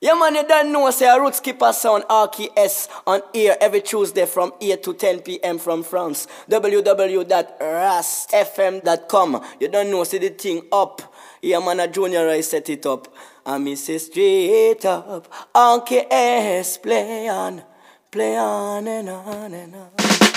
Yeah man, you don't know, say a Root Skipper sound RKS on air every Tuesday from 8 to 10 p.m. from France. www.rastfm.com. You don't know, say the thing up. Yeah man, a Junior I set it up. And me say straight up, RKS play on and on and on.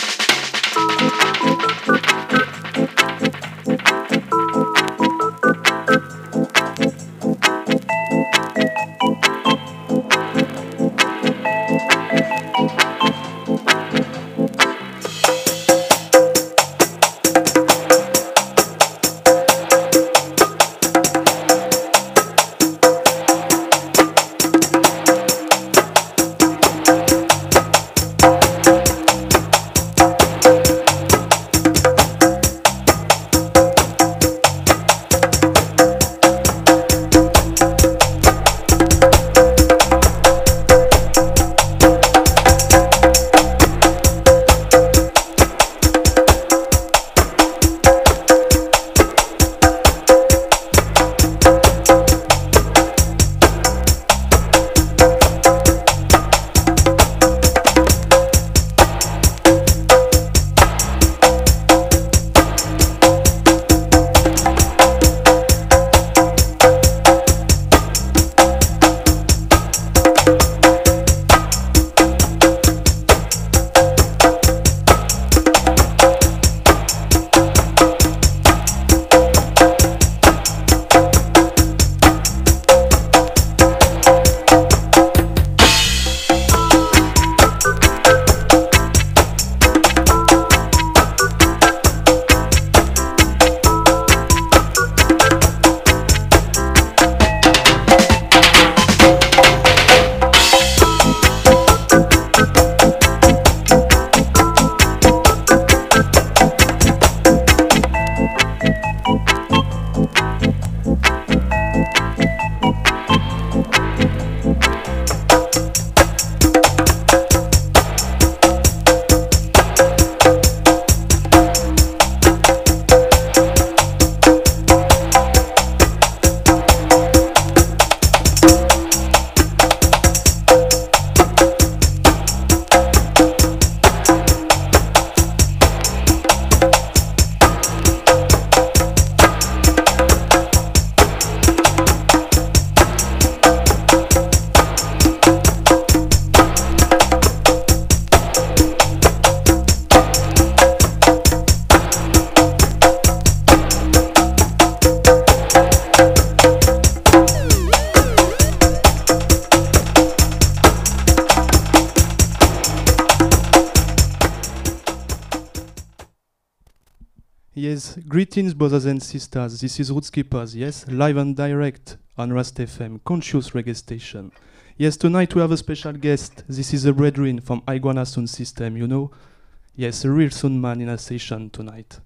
Yes, greetings brothers and sisters, this is Root Skippers, yes, live and direct on Rast FM, conscious reggae station. Yes, tonight we have a special guest, this is a brethren from Iguana Sound System, you know? Yes, a real sound man in a session tonight.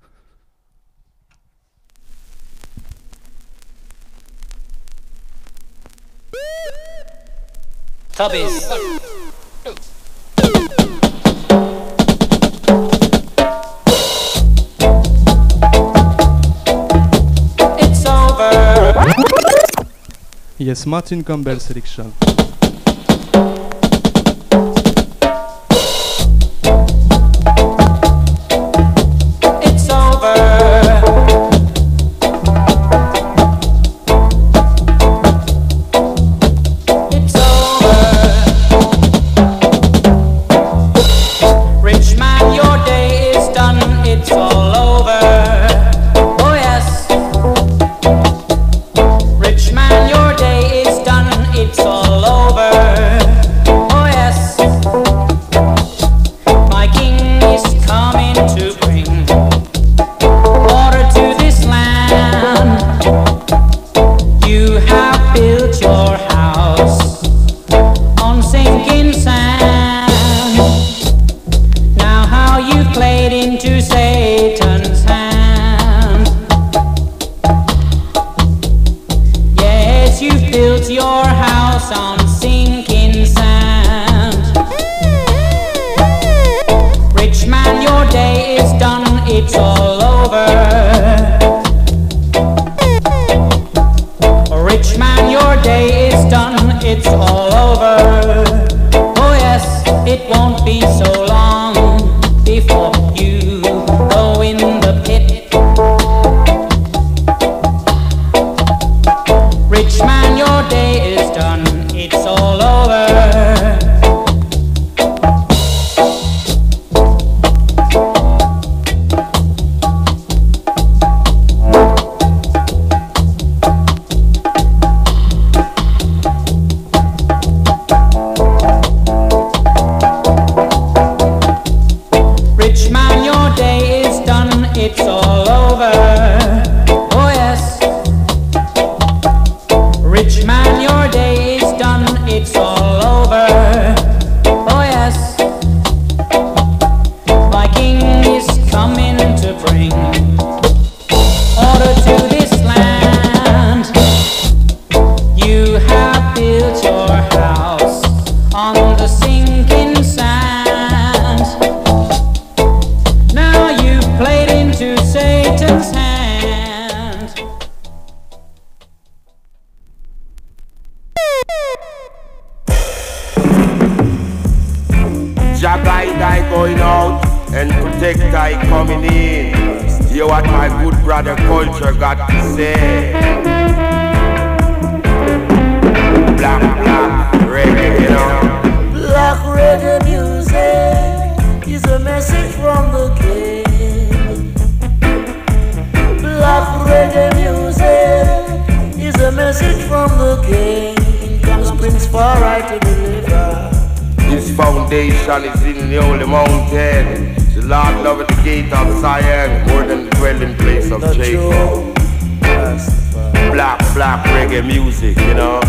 Tubbies. Yes, Martin Campbell selection. It's over. It's over. Rich man, your day is done. It's all over. Oh yes. Rich man, your day is done. It's all over. Oh yes. My king is coming to bring order to this land. You have built your house on sinking sand. Now how you played into Satan's hand. Yes, you've built your house on sinking sand. Rich man, your day is done, it's all over. Rich man, your day is done, it's all over. selector coming in. Hear what my good brother Culture got to say. Black reggae, you know. Black reggae music is a message from the king. Black reggae music is a message from the king. Comes Prince Farai to deliver. His foundation is in the holy mountain. The Lord loveth the gate of Zion more than the dwelling place of Jacob. Black reggae music, you know.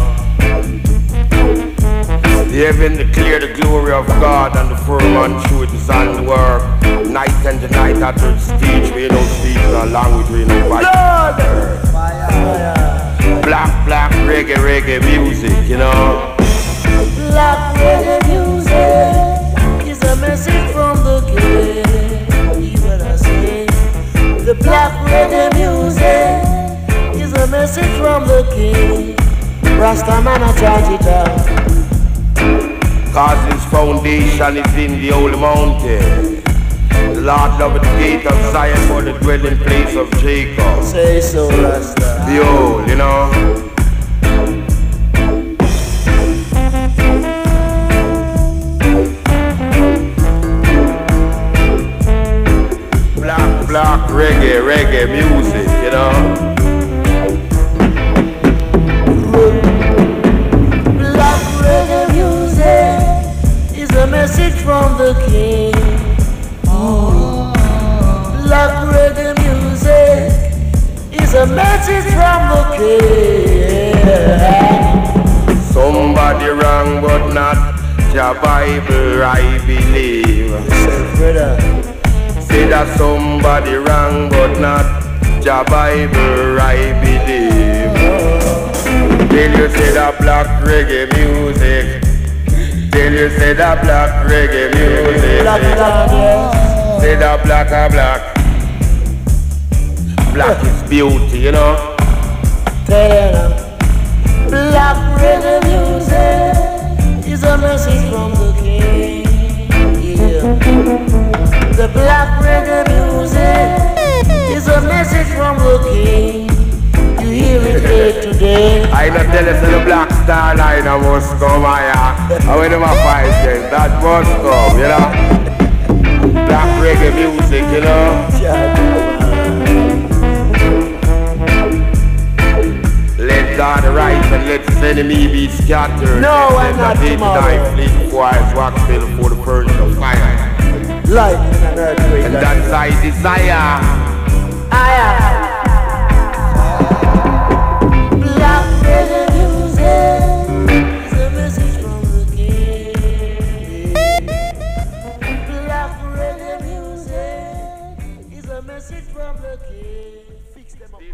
The heaven declare the glory of God, and the firmament through it is on the work. Night and the night after the stage, we don't speak no language, we don't fight. Black reggae music, you know. Black reggae music is a message from the king. Hear what I say. The black reggae music is a message from the king. Rastaman a charge it up. Cause his foundation is in the holy mountain. The Lord loveth the gate of Zion for the dwelling place of Jacob. Say so, Rasta. Behold, you know. Black reggae music, you know. Black reggae music is a message from the king. Black reggae music is a message from the king. Somebody wrong but not your Bible, I believe. Say that somebody wrong but not your Bible, I believe. Tell you say that black reggae music. Tell you say that black reggae music. Say that black. Black is beauty, you know. Tell them. Black reggae music is a message from the king. Yeah. The black reggae music is a message from the king. You hear it day to day. I not tell you say the Black Star Line must come here. And when them a fight them, that must come, you know. Black reggae music, you know. Let God rise and let his enemy be scattered. No, I'm not tomorrow. Die fleet quiet, wax fill for the purge of fire. Lightning and earthquake. And that's I desire. Black reggae music is a message from the king. Black reggae music is a message from the king. Fix them up.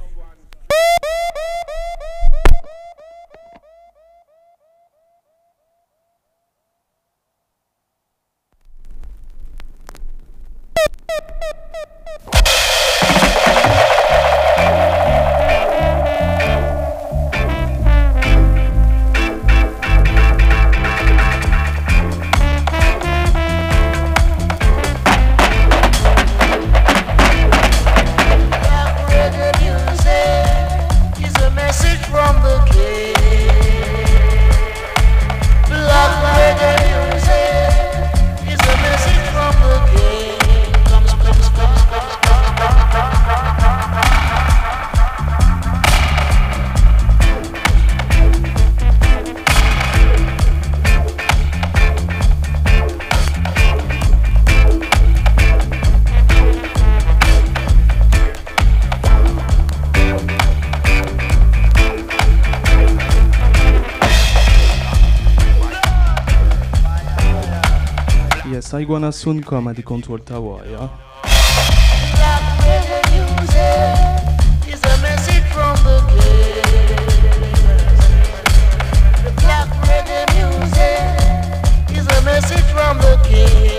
Yes, I gonna soon come at the control tower, yeah? Black reggae music is a message from the king. The black reggae music is a message from the king.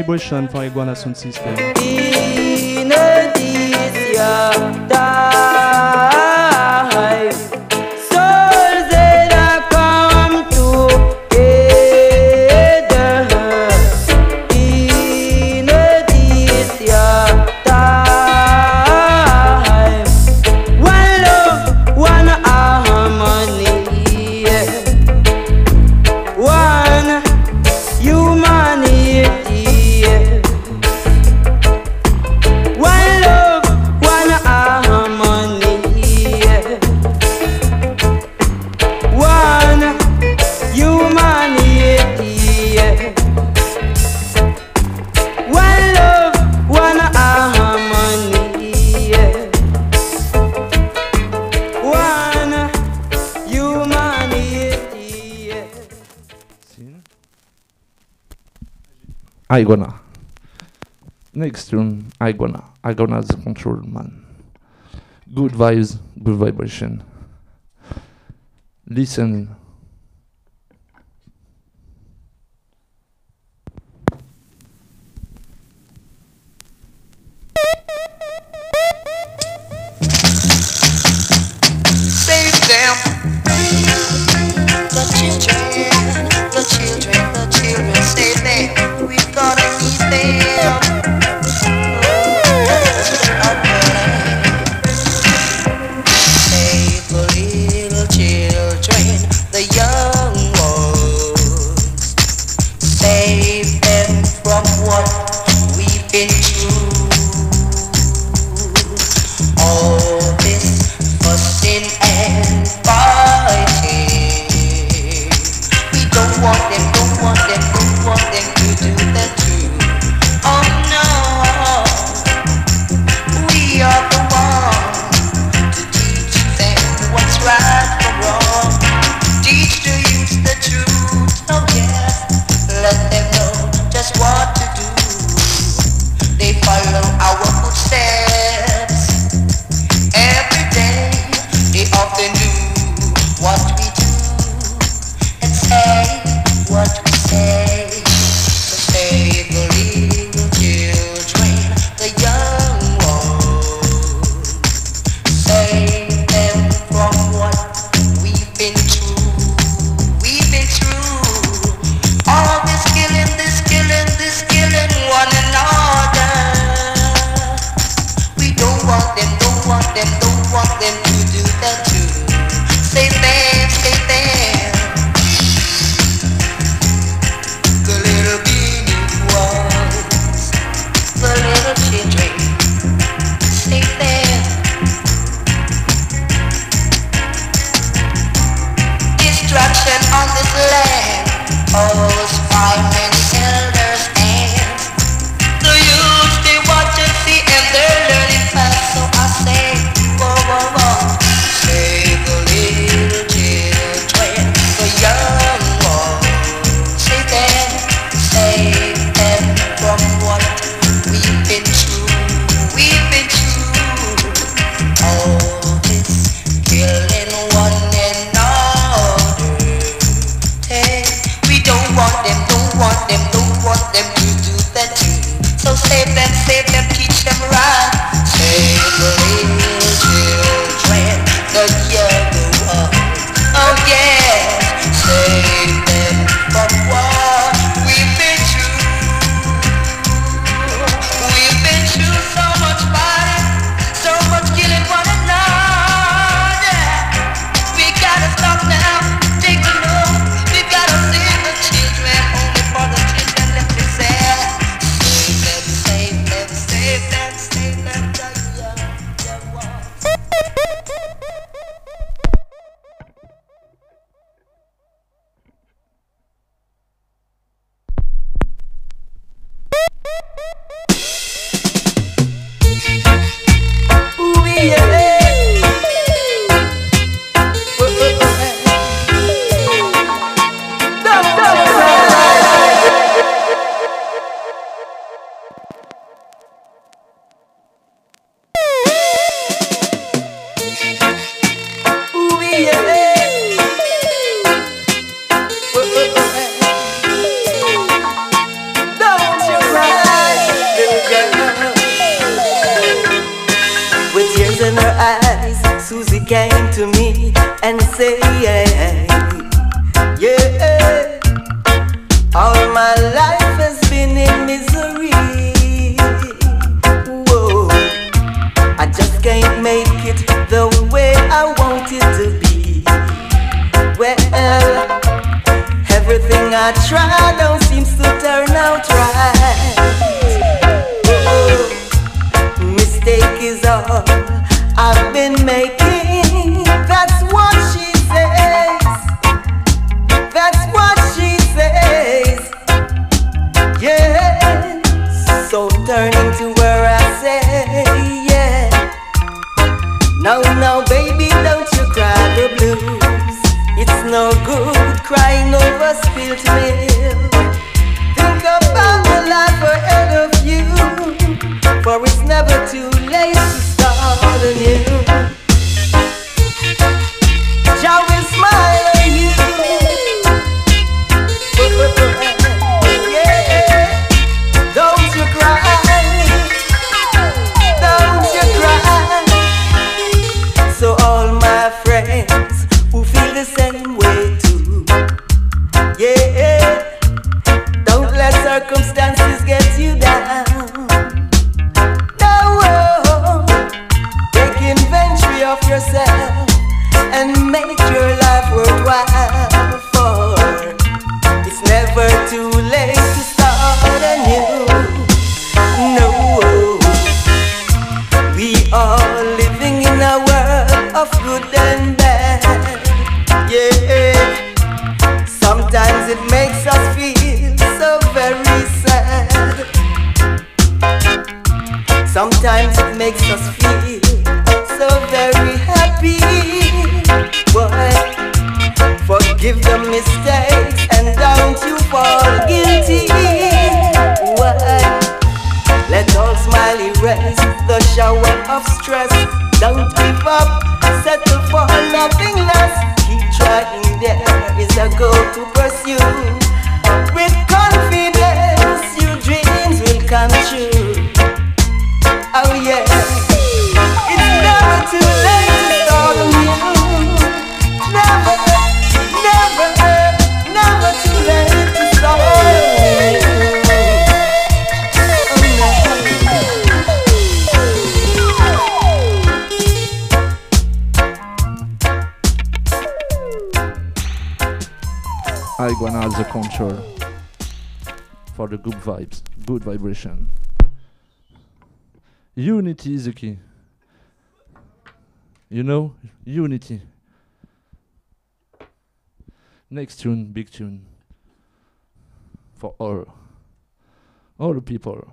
vibration for Iguana Sound System. In this time, souls that are come together. In this time, one love, one harmony, one humanity. One love, one harmony, one humanity. One love, one harmony, one humanity. Iguana. Next tune, Iguana. Iguana's the control man. Good vibes, good vibration. Listen. Save them. The children, save them. We gotta need them. Save the little children, the young ones. Save them from what we've been through. All this fussing and fighting. We don't want them to do that too. Oh no, we are the ones to teach them what's right from wrong. Teach the youth the truth, oh yes. Let them know just what to do. They follow our footsteps every day. They often do what we do and say what we say. So save the little children, the young ones. Save them from what we've been through. We've been through all this killing, one another. We don't want them to do that too. Save them. The little beanie ones, the little children, save them. Destruction on this land, always find many elders and the youth they watch and see and they're learning fast. So I say, whoa, whoa, whoa. Save the little children. Susie came to me and said, yeah, all my life has been in misery. Whoa, I just can't make it the way I want it to be. Well, everything I try don't seem to turn out right. Oh, mistake is all I've been making. That's what she says. That's what she says. Yeah. So turning to her I say, yeah. Now, baby, don't you cry the blues. It's no good crying over spilt milk. Think about the life ahead of you, for it's never too late to start anew. Jah will smile on you. Yeah, don't you cry, don't you cry. So all my friends who feel the same way too, yeah, don't let circumstances get you down. No, take inventory of yourself and make your life worthwhile, for it's never too late to start anew. No, we are living in a world of good and bad. Yeah, sometimes it makes us feel so very sad. Sometimes it makes us feel so very happy. Boy, forgive the mistakes and don't you fall guilty. Why? Let all smile erase the shower of stress. Don't give up, settle for nothing less. Keep trying, there is a goal to pursue. With confidence, your dreams will come true. Oh yeah, it's never too late to start anew. Never, never, never too late to start anew. Iguana has the control for the good vibes, good vibration. Unity is the key. You know, unity. Next tune, big tune. For all the people.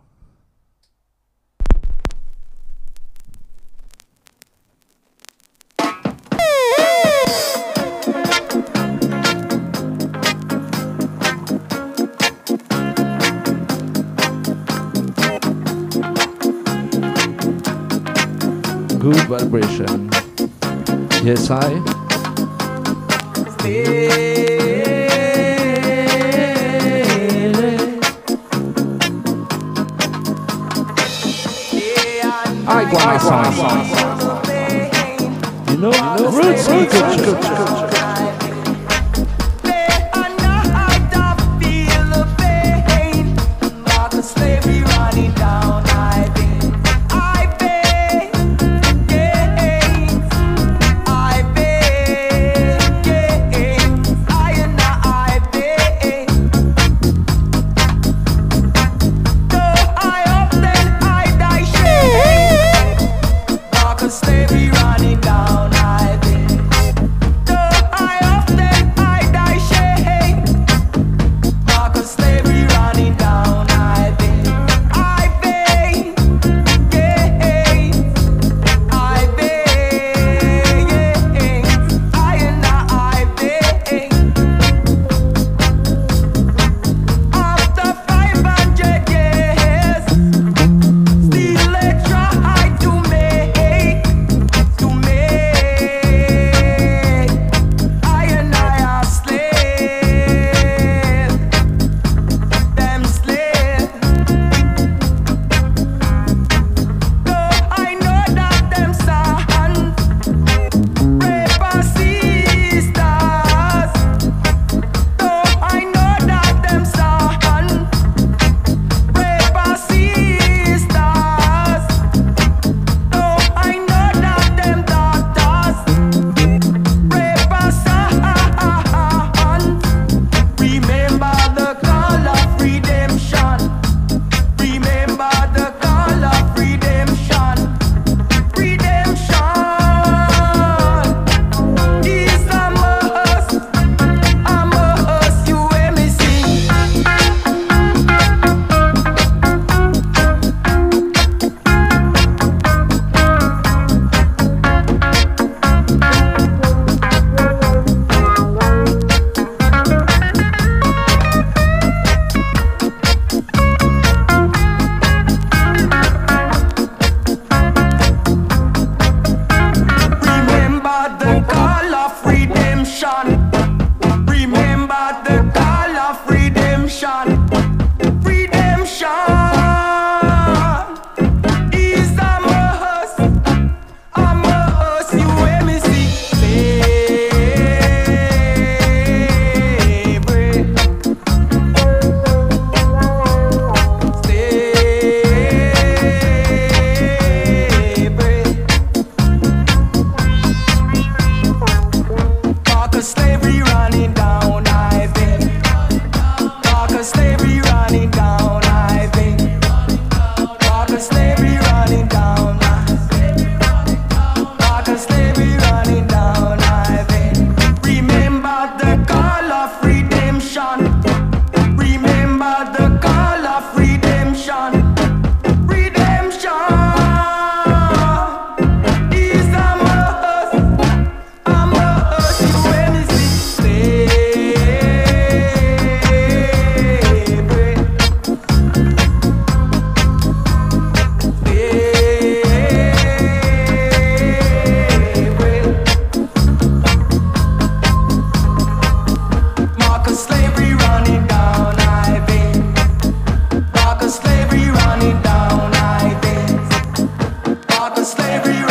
Good vibration. Yes, I. Iguana song. You know, roots culture. Slavery running down, I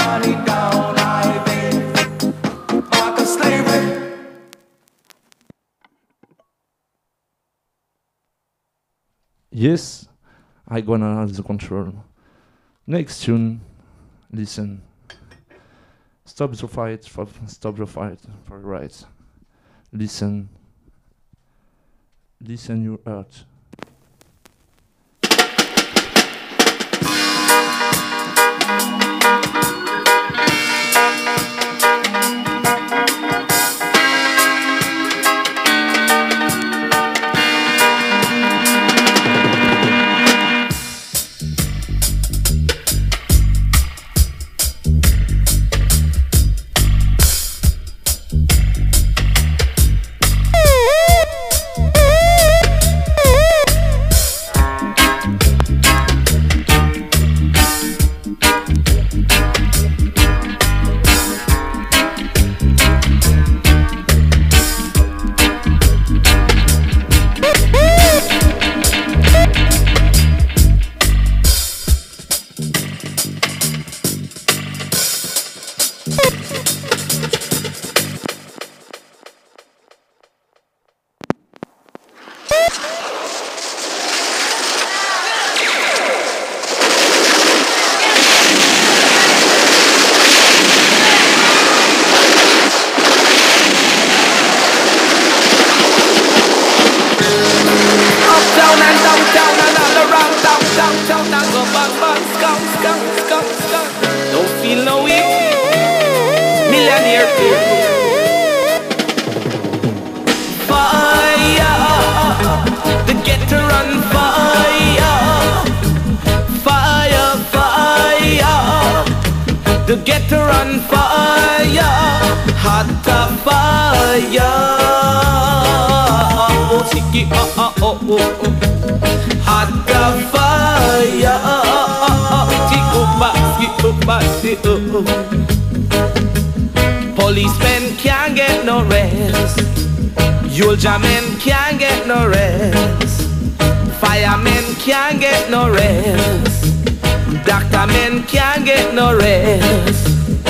money down, I think. Back of slavery. Yes, I gonna have the control. Next tune, listen. Stop the fight for rights. Listen. Listen your heart. Policemen can't get no rest. Soldier men can't get no rest. Firemen can't get no rest. Doctor men can't get no rest.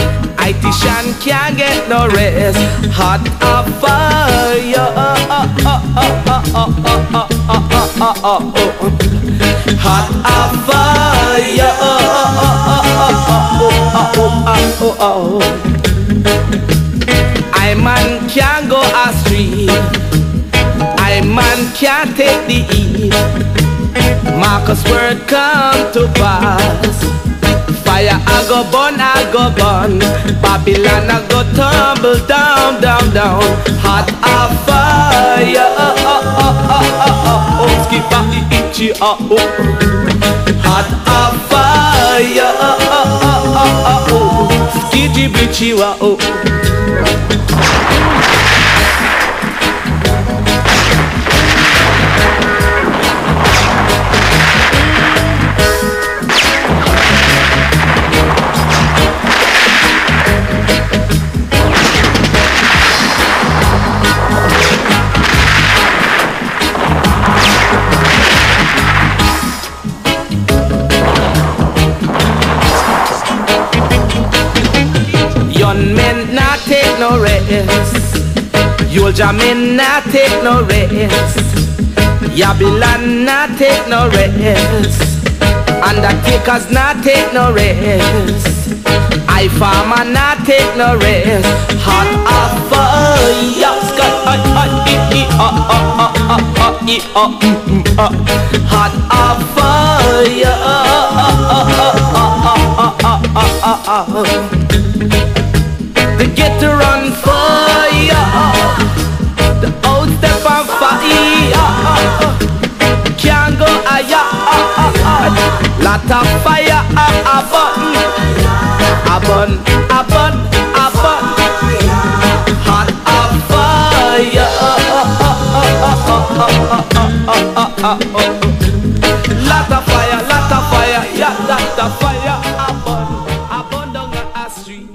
ITian can't get no rest. Hot of fire. Hot of fire. I man can't go astray. I man can't take the heat. Marcus word come to pass. Fire I go burn, I go burn. Babylon I go tumble down, down, down. Hot of fire. Skip up the itchy. Hot of fire. Skidgy bitchy wa. Young men not take no rest. Soldier men not take no rest. Babylon not take no rest. Undertakers not take no rest. I farmer not take no rest. Hot of fire. Hot of fire. They get to run fire. The old step on fire. Can't go higher. Lot of fire. A button. Hot of fire. Lot of fire. Yeah, lot of fire. A bun down a street.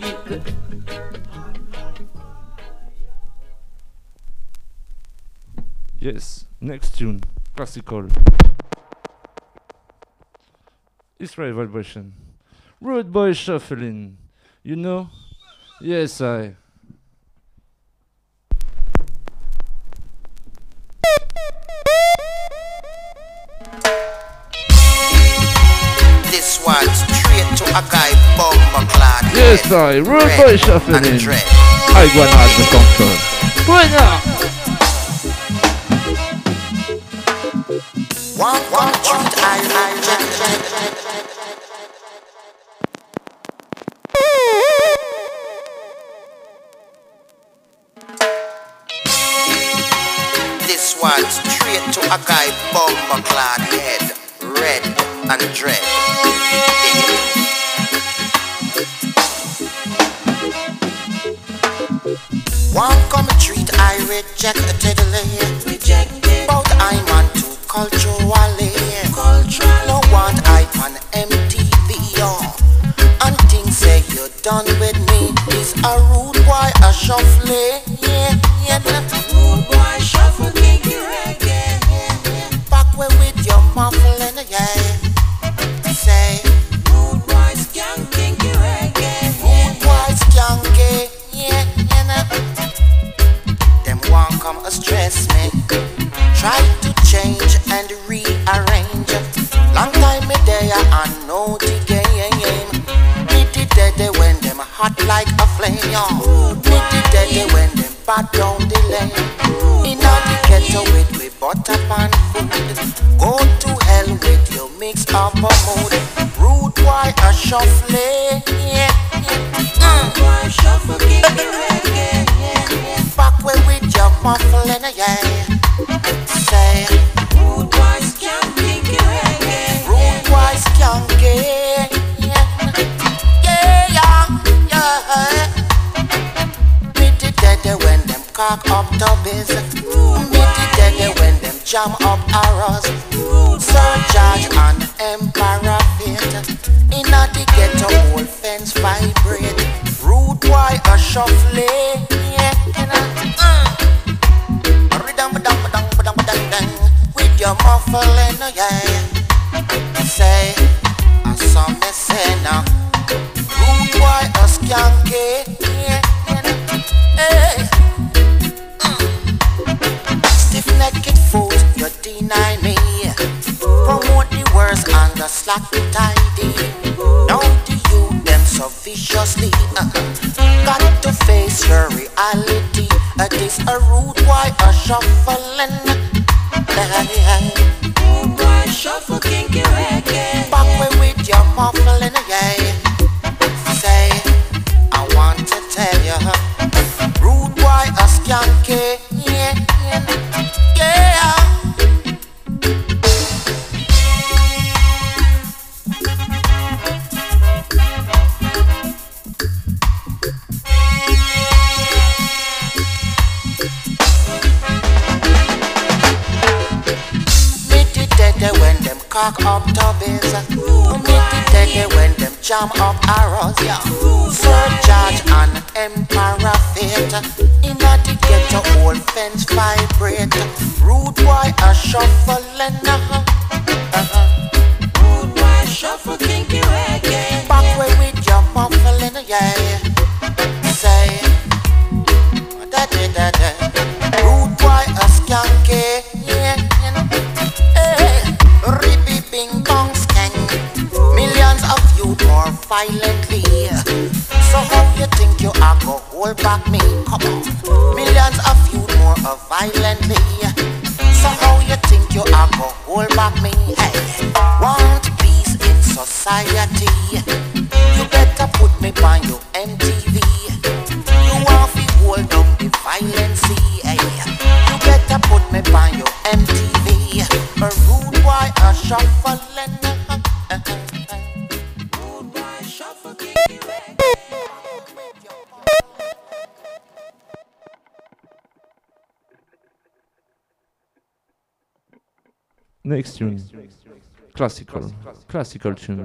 Yes, next tune, classical. Israel Vibration. Rude Boy Shuffling. You know? Yes, I. This one's straight to a guy bomber clad. Yes, I. Road boy shuffling in. I go and ask the control. Point up. One treat This one's straight to a guy bomber clad head, red and dread. One come treat I rejectedly. But I'm on too culturally. No want I on MTV. And things say you're done with me. Is a rude boy a shuffling. Rude boy shuffle kinky reggae. Back way with your muffling, yeah. Say rude boy skank kinky reggae. Rude boy skanky, yeah. Them won't come stress me. Try to change and rearrange. Long time me there and know the game. Me the dead when them hot like a flame. Me the dead when them bad down the lane. Inna the ghetto with we butter and food. Go to hell with your mix up a mood. Rude boy a shuffle. Rude boy shuffle kinky reggae. Back way with your muffling, yeah. Say rude boy skank kinky reggae. Rude boy skanky, yeah. Me the dead when them cock up tubbies. Me the dead when them jam up arrows. Sir George and Emperor Fate. Inna the ghetto old fence vibrate. Rude boy a shuffle, yeah. With your muffling, yeah. Say, I saw me say now. Rude boy a skanky, yeah. Hey. Stiff-necked fool, you deny me. Promote the worst and the slack tidy. Now the youth them so viciously. Got to face your reality. This a rude boy a shuffling. Rude boy shuffle kinky reggae. Back way with your muffling, yeah. Say, I want to tell you, rude boy a skanky, yeah. When them cock up tubbies, me the dead when them jam up arrows, yeah. Sir George and Emperor Fate. Inna the ghetto old fence vibrate. Rude boy a shuffling. Rude boy shuffle kinky reggae. Back way with your muffling, yeah. Say da. Rude boy a skanky, yeah. Rippy bing bong skeng. Millions of youth more violently. So how you think you are go hold back me? Come on. Millions of youth more violently. So how you think you are go hold back me? Hey, want peace in society? You better put me on your MTV. You want to hold down the violence, hey. You better put me on your MTV. A rude boy a shuffling. Rude boy shuffle kinky reggae. Next tune. Classical tune.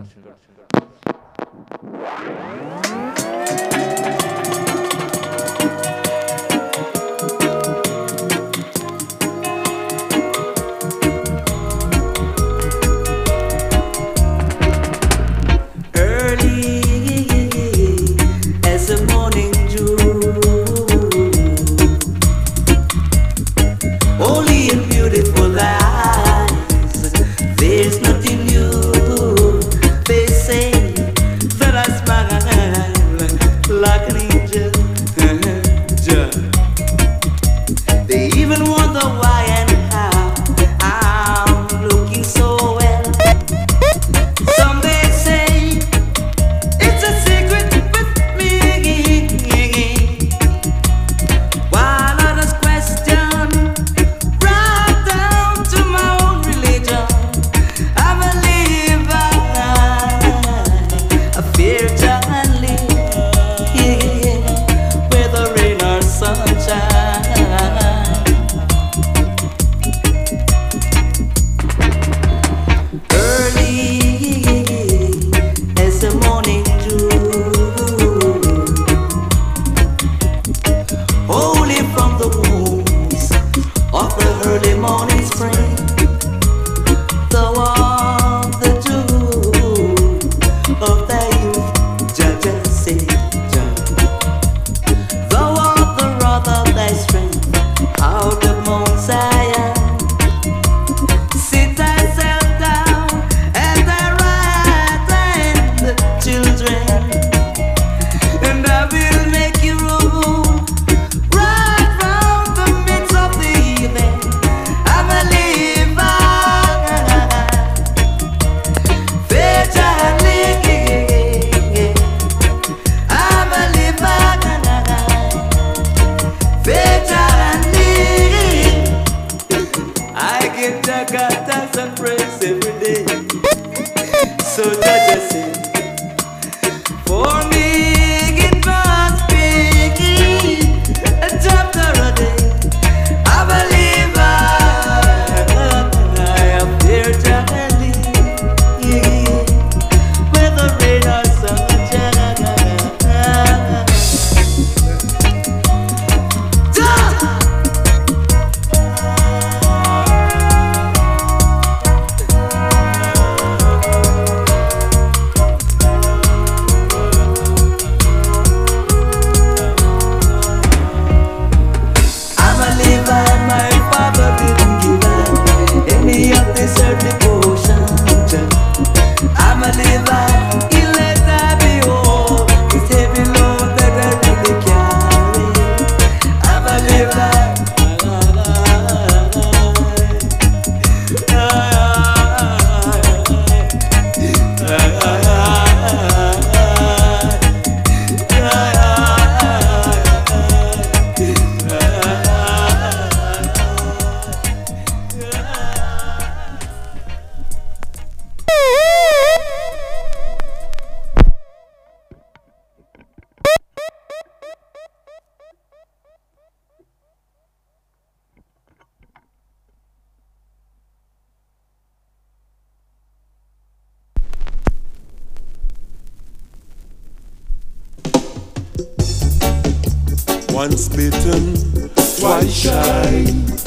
Once bitten, twice shy.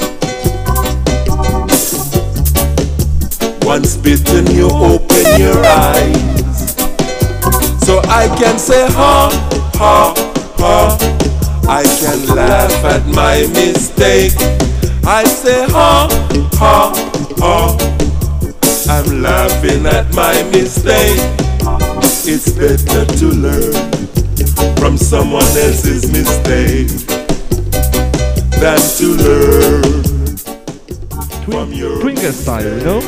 Once bitten, you open your eyes. So I can say ha, ha, ha. I can laugh at my mistake. I say ha, ha, ha. I'm laughing at my mistake. It's better to learn from someone else's mistake than to learn from your Twinkle style, you know?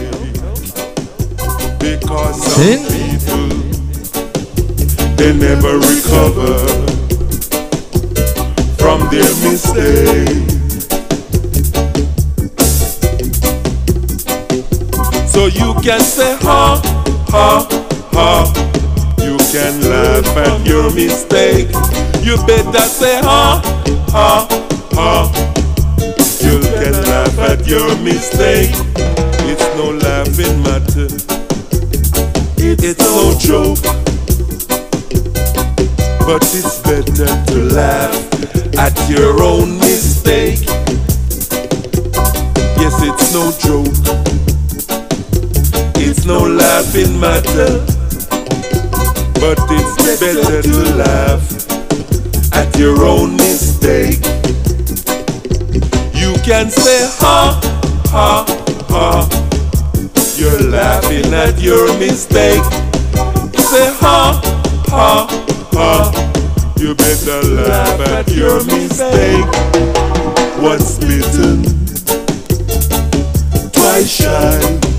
Because some people, they never recover from their mistake. So you can say ha, ha, ha. You can laugh at your mistake. You better say ha, ha, ha. You can laugh at your mistake. It's no laughing matter. It's no joke. But it's better to laugh at your own mistake. Yes, it's no joke. It's no laughing matter. But it's better to laugh at your own mistake. You can say ha, ha, ha. You're laughing at your mistake. Say ha, ha, ha. You better laugh at your mistake. Once bitten, twice shy.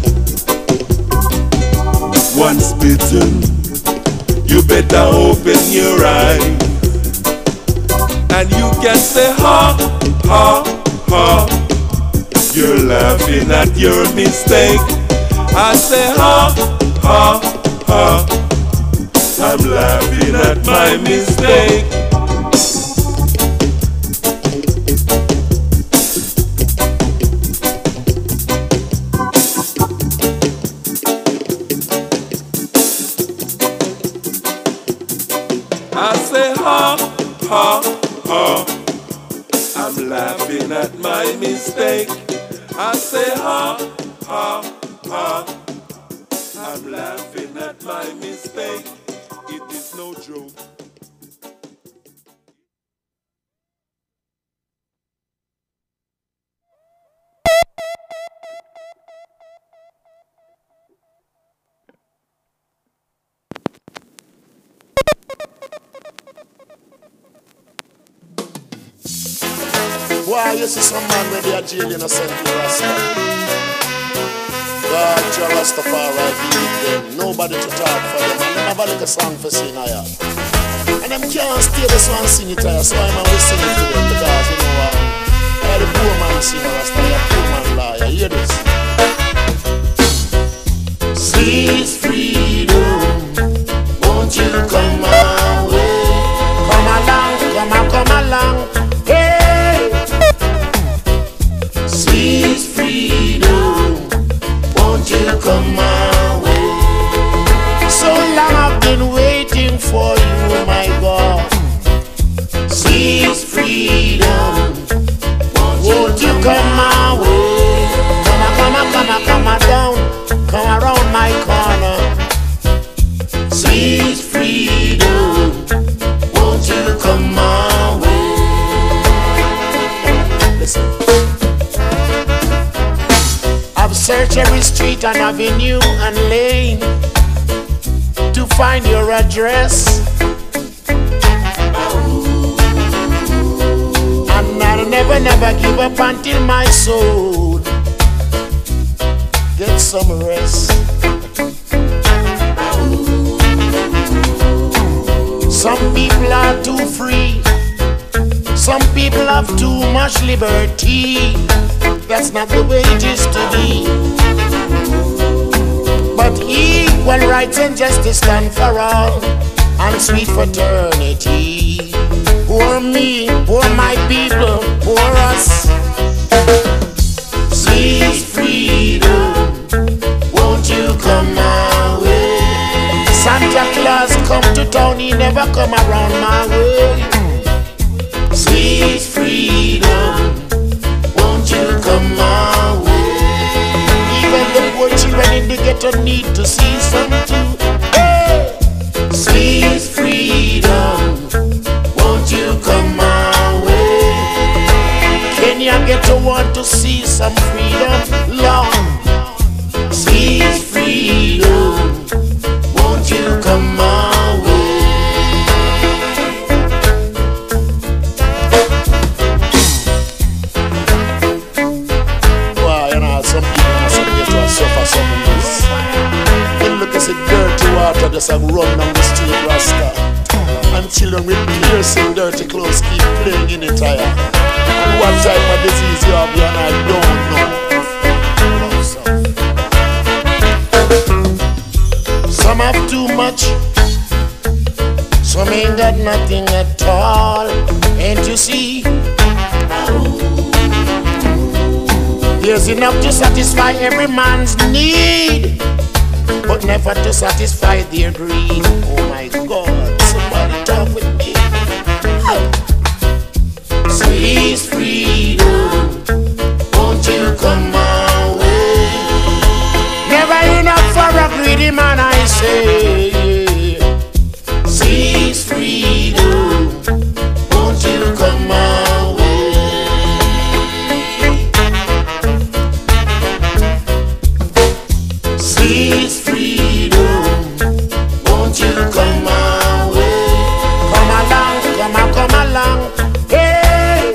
Once bitten, you better open your eyes. And you can say ha, ha, ha. You're laughing at your mistake. I say ha, ha, ha. I'm laughing at my mistake. I say ha, ha, ha. I'm laughing at my mistake. I say ha, ha, ha. I'm laughing at my mistake. It is no joke. Why you see some man where they are jail in a Central Rasta? God, Jah Rastafari, believe them. Nobody to talk for them. And they never like a song for sing here. And them can't stay this one sing it here. So I'm always singing to them because you know what? They're the poor man singer Rasta, they're the poor man liar. Hear this? Sweet freedom, won't you come my way? Come along, come along. Sweet freedom, won't you come my way? So long I've been waiting for you, my God. Sweet freedom, won't you come my way? Come down, come around my corner. Sweet freedom, won't you come my way? Listen. I've searched every street and avenue and lane to find your address. And I'll never give up until my soul gets some rest. Some people are too free. Some people have too much liberty. That's not the way it used to be. But equal rights and justice stand for all, and sweet fraternity. Poor me, poor my people, poor us. Sweet freedom, won't you come my way? Santa Claus come to town, he never come around my way. Sweet Sweet freedom, won't you come my way? Even the poor children in the ghetto need to see some too. Hey! Sweet freedom, won't you come my way? Kenya ghetto want to see some freedom, Lord. Sweet freedom, won't you come my way? Some people in some ghetto suffer some of this. When look at the dirty water just run down the street, Rasta. And children with piercing dirty clothes keep playing in it tire. And what type of disease you have, you and I don't know. Some have too much, some ain't got nothing at all. Ain't you see? There's enough to satisfy every man's need, but never to satisfy their greed. Oh my God, somebody talk with me. Sweet freedom, won't you come my way? Never enough for a greedy man, I say. Sweet freedom, won't you come my way? Sweet freedom, won't you come my way? Come along, come along, hey!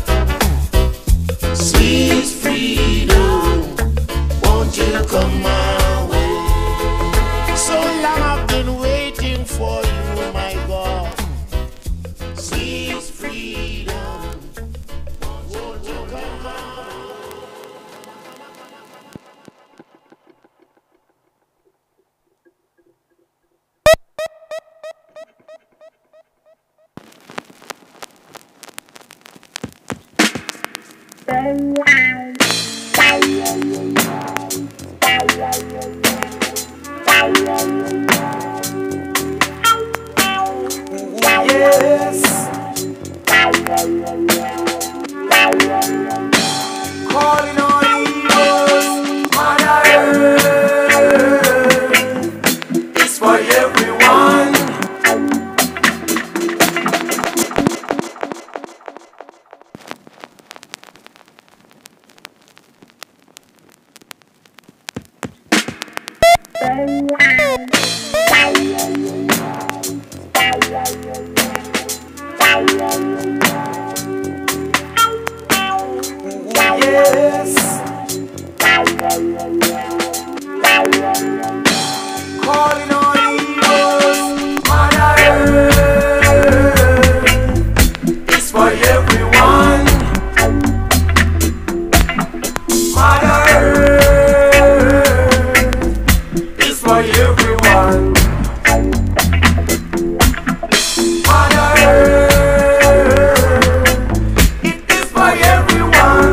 Sweet freedom, won't you come my way? So long I've been waiting for you, my God. Sweet freedom, won't you come my way? Yes. Calling all heroes, Mother Earth. It's for everyone. Yes. Calling all heroes, Mother Earth. It's for everyone. Mother Earth. It's for everyone. Mother Earth. It is for everyone.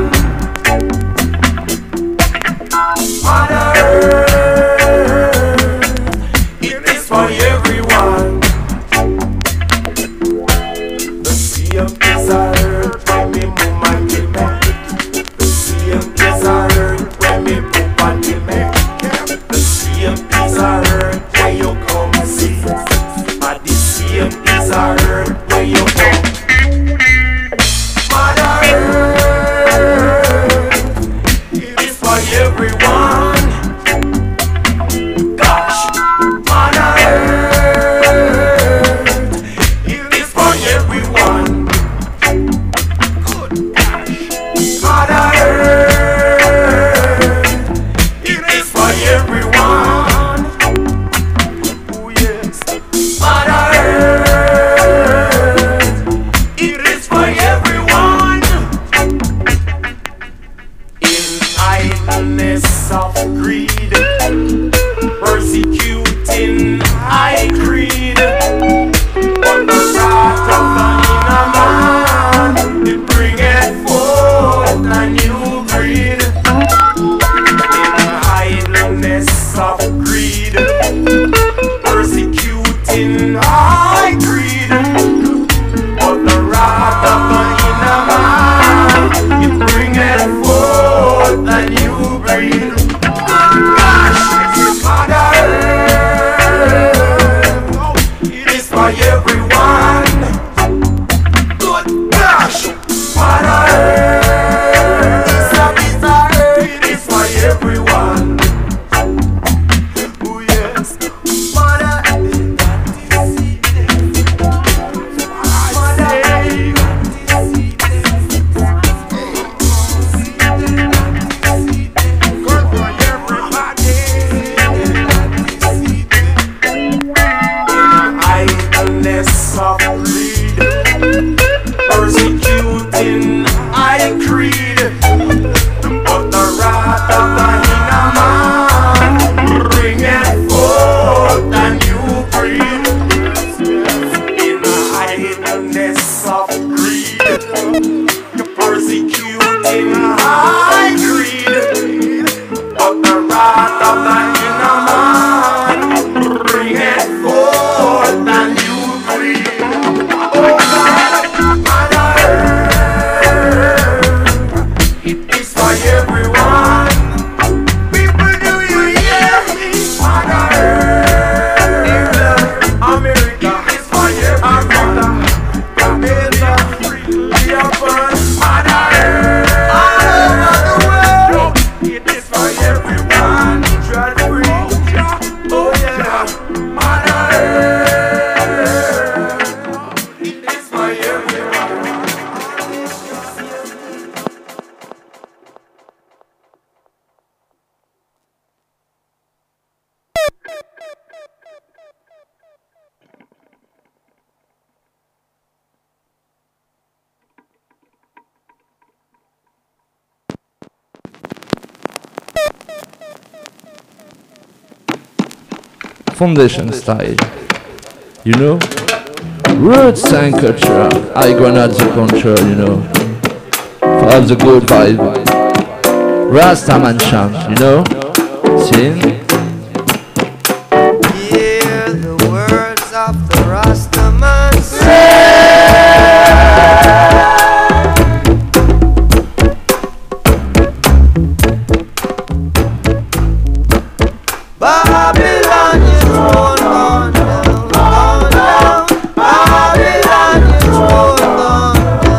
Mother Earth, it is for everyone. The same is a earth when me move and me make. The same is a earth when me poop and me make. The same is a earth where you come see. And the same is a earth where you come. Mother Earth, it is for everyone. Gosh, Mother Earth, it is for everyone. Good gosh, Mother Earth, it is for everyone. Oh yes, Mother Earth, persecuting I creed, but the wrath of the inner man bringeth forth a new breed. In the idleness of greed, you're persecuting I creed, but the wrath of the inner man bringeth forth a new breed. Oh God, Mother Earth, it is for everyone. People, do you hear me? Mother Earth, America, it is for everyone. Jamaica, free upon Mother Earth, all over the world, it is for everyone. Trust free, oh yeah, Mother Earth, it is for everyone. Foundation style, you know, roots and culture, Iguana the control, you know, for the good vibe, Rastaman chant, you know, sing. Hear the words of the Rastaman Babylon is gone down, gone down. Babylon is gone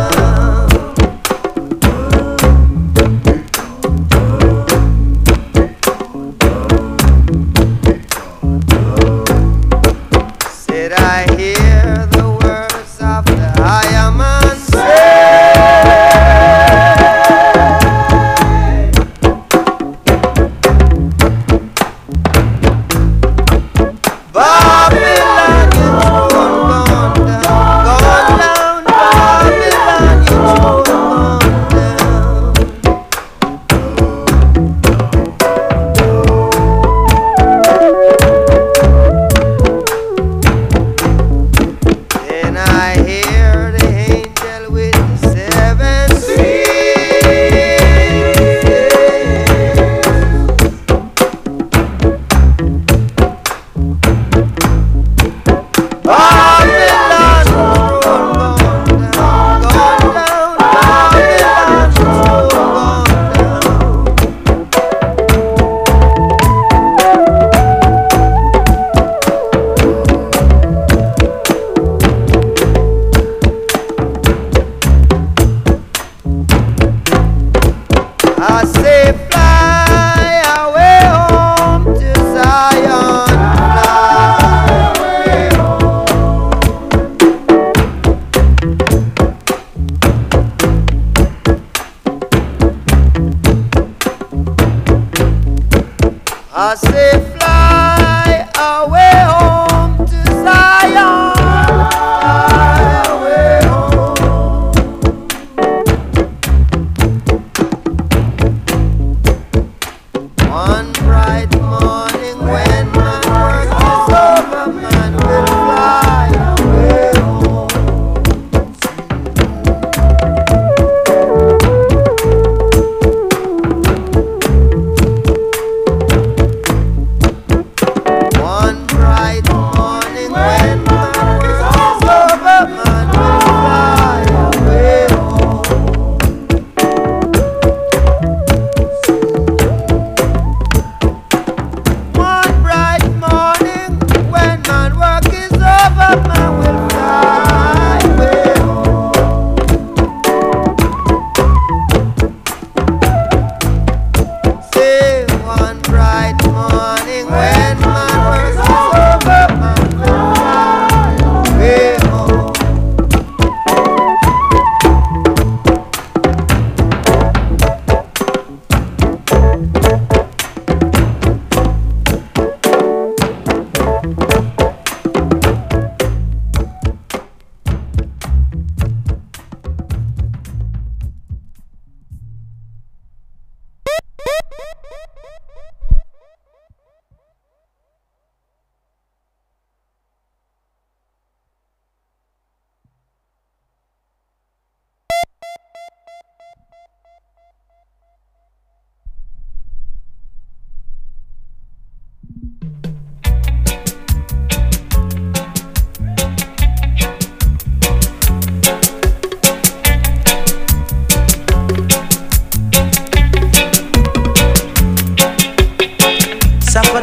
down. Said I hear the words of the higher man say, Babylon, you gone down, gone down. Babylon, you gone down. Then I hear the angel with the 7 seals. Babylon, gone down, gone down. Babylon, gone down. I say fly away home to Zion, fly away I say fly away home to Zion, fly away home. One bright morning when my work is over, man will fly away home.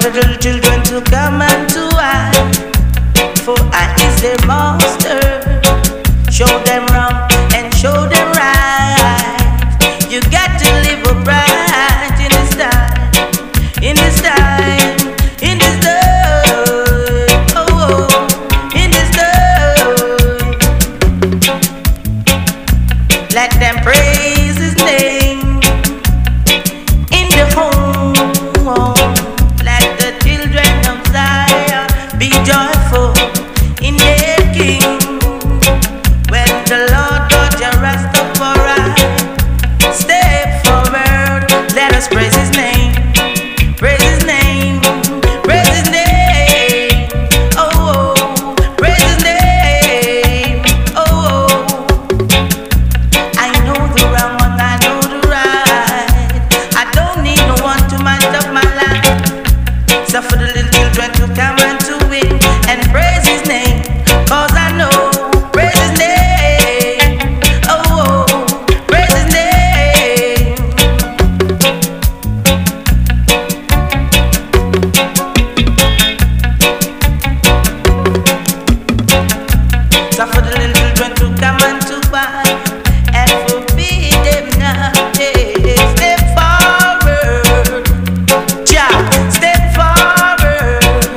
the little children to come and to I, for I is their master. Show them wrong and show them right. You got to live upright in this time, in this time, in this time, oh, in this time. Let them praise His name in the home. Let the children of Zion be joyful in their King. When the Lord God Rastafari step forward, let us praise His name, praise His name, praise His name. Oh, praise His name. Oh, I know the wrong and I know the right. I don't need no one to match up my life. So for the little children to come and to win and praise His name, 'cause I know. Praise His name. Oh, praise His name. So for the little children to come and to buy and forbid them not. Step forward, Jah, step forward.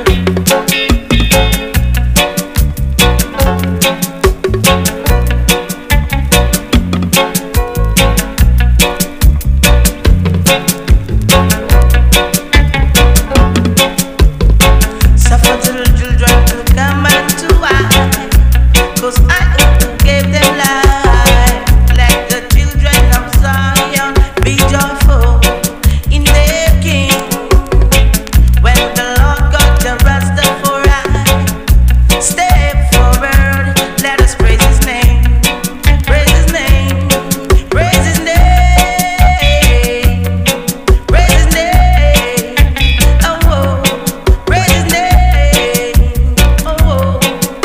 Suffer the little children to come and to I, 'cause I gave them life. Let the children of Zion be joyful in their King. When the Lord God the Rastafari step forward, let us praise His name, praise His name, praise His name, praise His name. Oh, praise His name. Oh,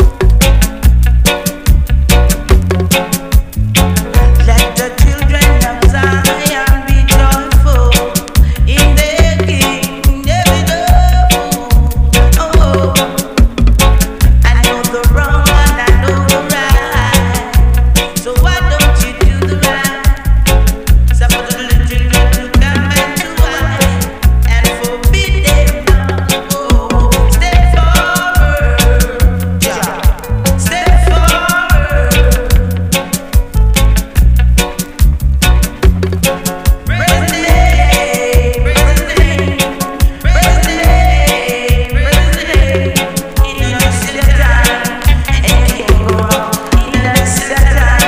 let the children of Zion be joyful in their King. There we go. Oh, I know the wrong and I know the right. So why don't you do the right? Suffer the little children to come and to I, and forbid them not. Oh, step forward, Jah, step forward. Praise His name, praise His name, praise His name, praise His name. In the city time, and King go wrong in the city time.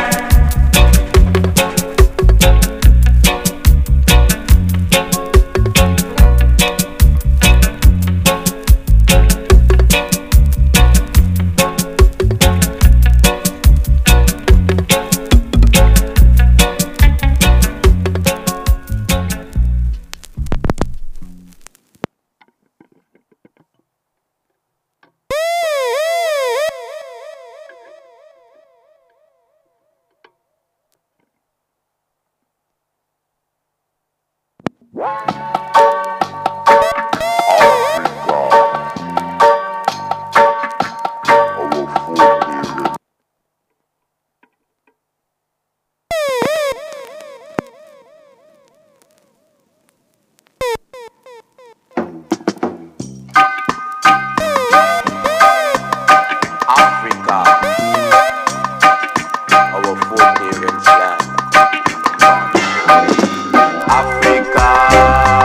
Africa, our foreparents' land. Africa.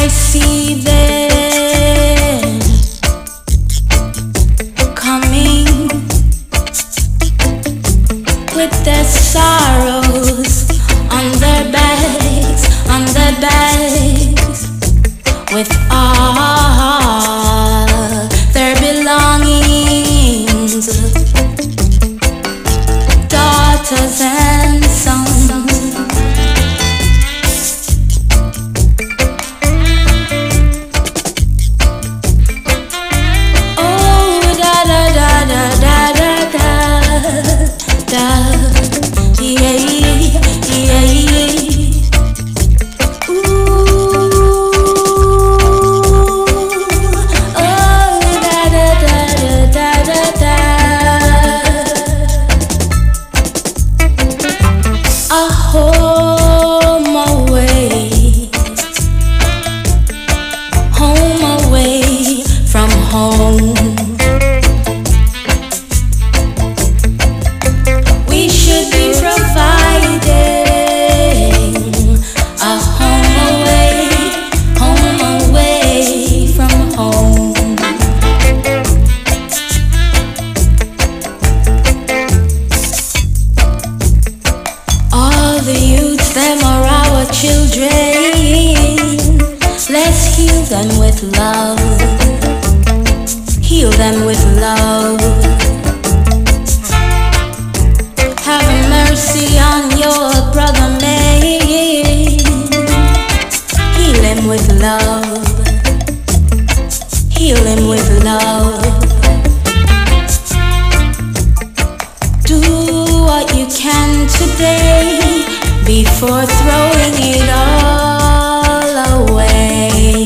I see them coming with their sorrows on their backs, with all their belongings, daughters and sons. Oh, da da da da da da da, yeah, yeah, yeah. Before throwing it all away,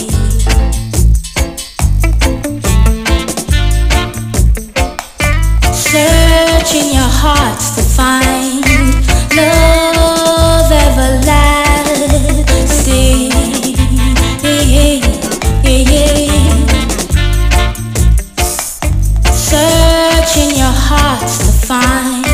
search in your hearts to find love everlasting. Search in your hearts to find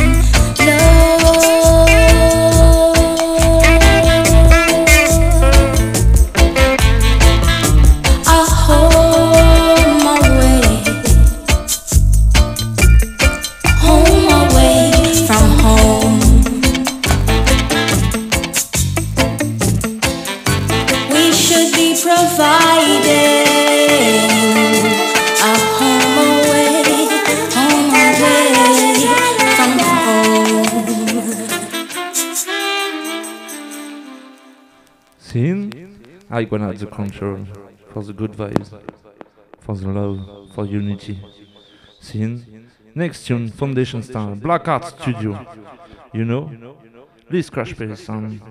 I gonna have the control for the good vibes, for the love, for unity. Scene. Next tune, Foundation Star, Black Art Studio. You know? Please crash play the sound.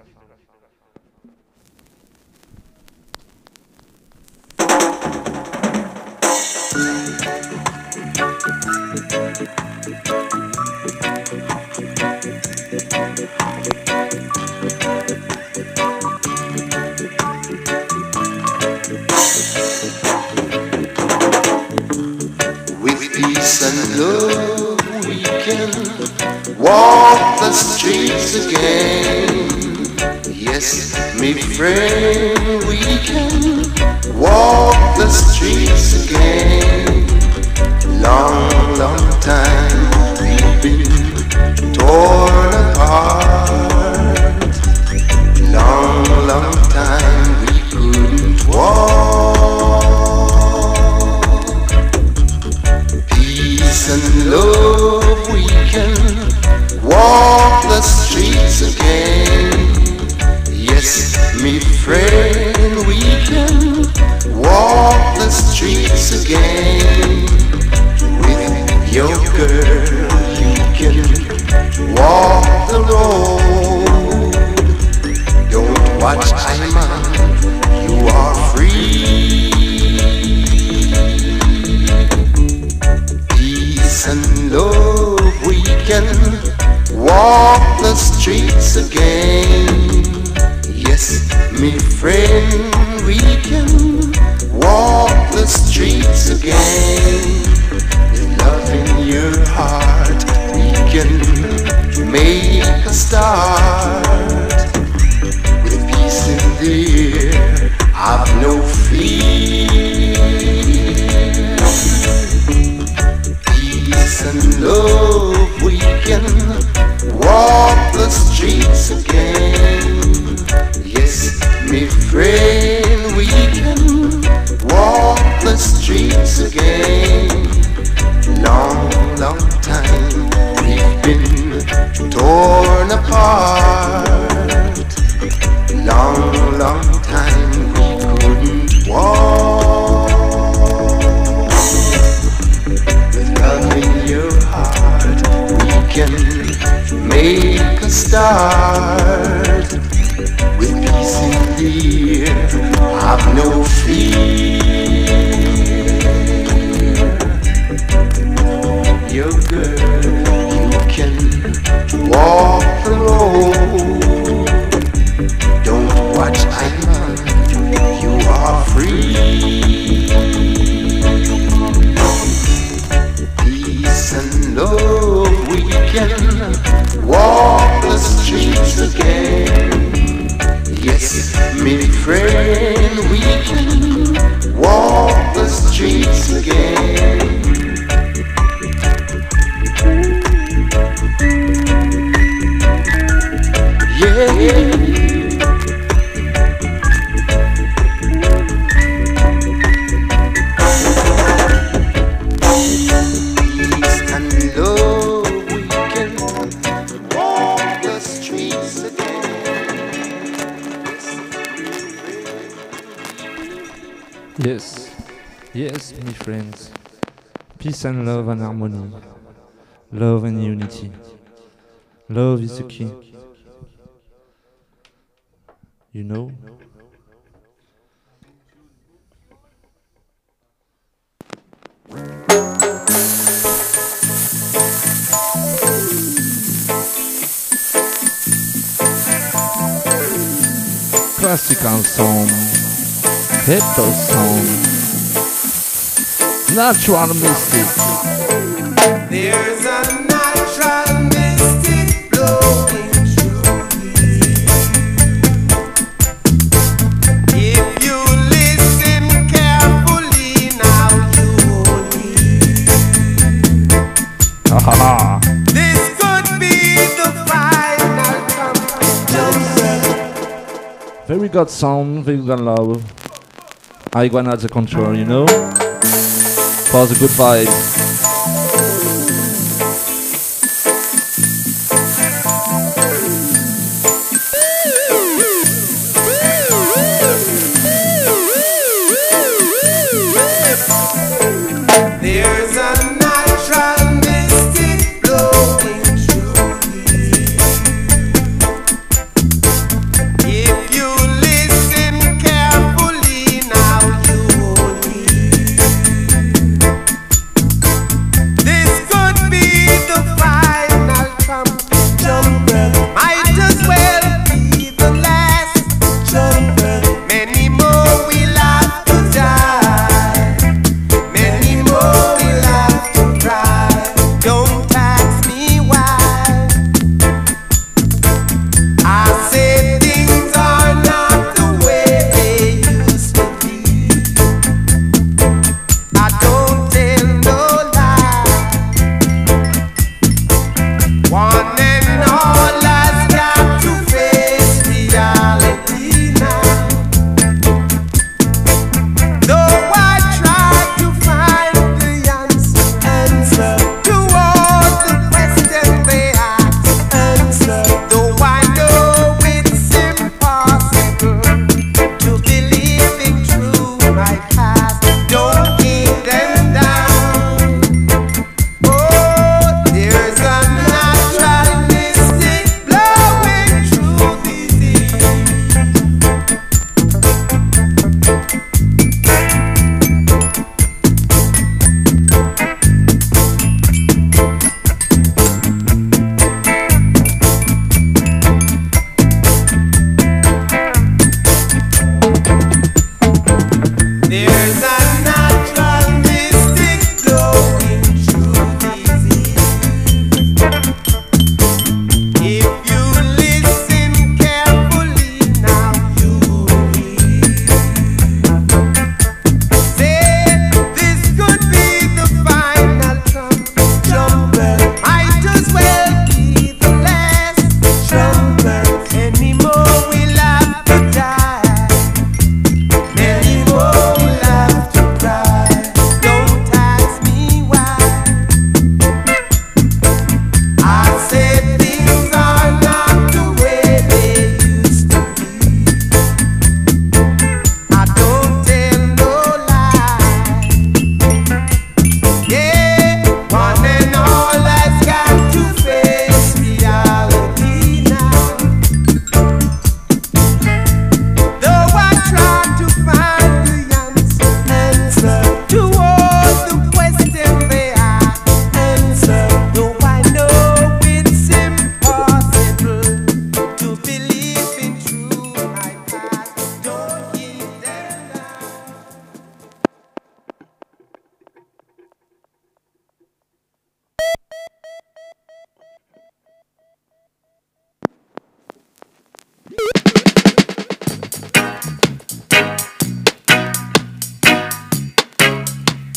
Peace and love, we can walk the streets again. Yes, me friend, we can walk the streets again. Long, long time we've been torn apart. Long, long time we couldn't walk. Peace and love, we can walk the streets again. Yes, me friend, we can walk the streets again. With your girl, you can walk the road. Don't watch time on, you are free. Peace and love, we can walk the streets again. Yes, me friend, we can walk the streets again. With love in your heart, we can make a start. With peace in the air, I have no fear. Peace and love, we can walk the streets again. Yes, my friend, we can walk the streets again. Long, long time we've been torn apart. Long, long time we couldn't walk. With love in your heart, we can make a start. With peace in the air, have no fear. Your girl, you can walk the road. Don't watch Iman, you are free. Peace and love, we can walk the streets again. Yes, my friend, we can walk the streets again. Yeah. Yes, yes, my friends. Peace and love and harmony. Love and unity. Love is the key. You know? Classical song. Hippo song, natural mystic. There's a natural mystic blowing through me. If you listen carefully, now you will. This could be the final conclusion. Very good sound, very good love. Iguana the control, you know, for the good vibe. There's a natural mystic blowing through me. If you listen carefully, now you will hear.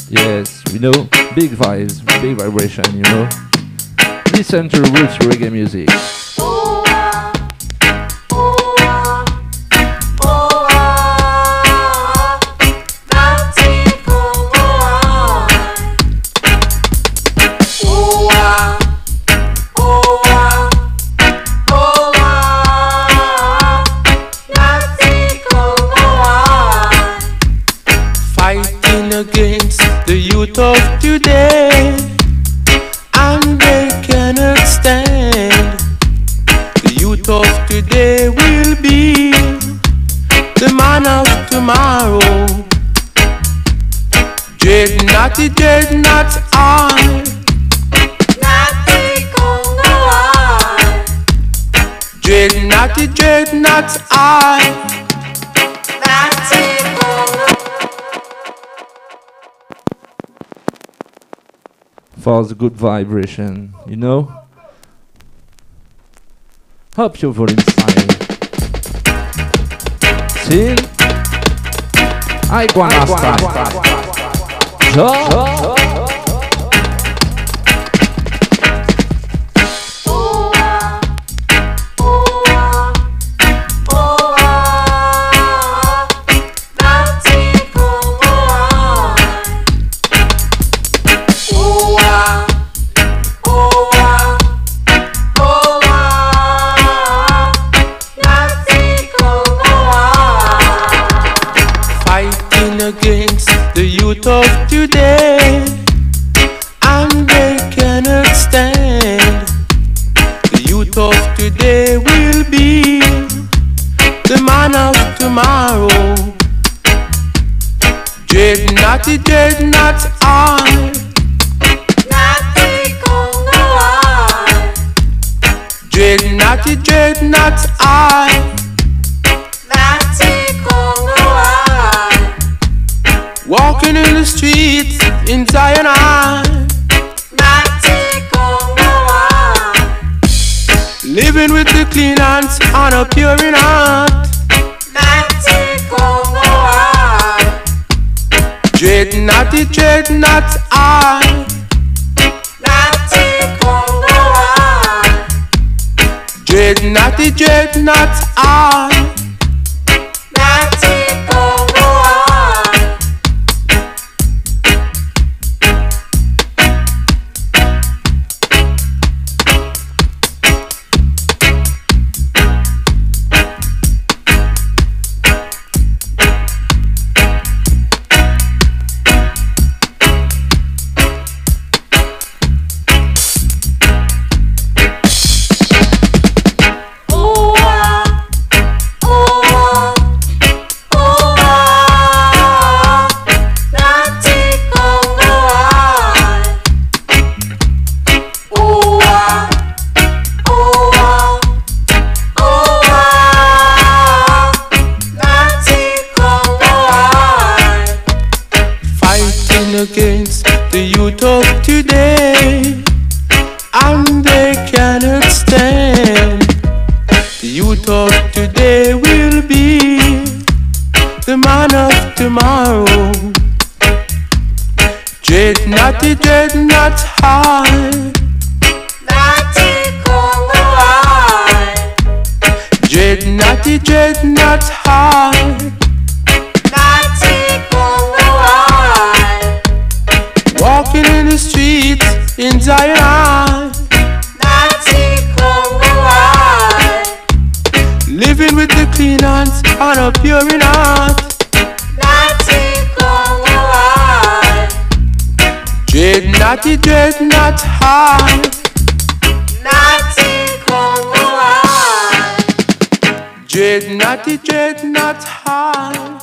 Yes, we know, big vibes, big vibration, you know. Listen to roots reggae music. Against the youth of today, and they cannot stand. The youth of today will be the man of tomorrow. Dread not I. Dread not I. For the good vibration, you know? Up your volume side. Sing. Iguana style. Against the youth of today, and they cannot stand. The youth of today will be the man of tomorrow. Dread not I. Dread not I. Walking in the streets in Zion, living with the clean hands on a pure in heart. Dread not I. Dread not I. Against the youth of today, and they cannot stand. The youth of today will be the man of tomorrow. Dread not I. Dread not I. Walking in the streets in Zion, living with the clean hands on a pure in heart. Dread not I. Dread not I.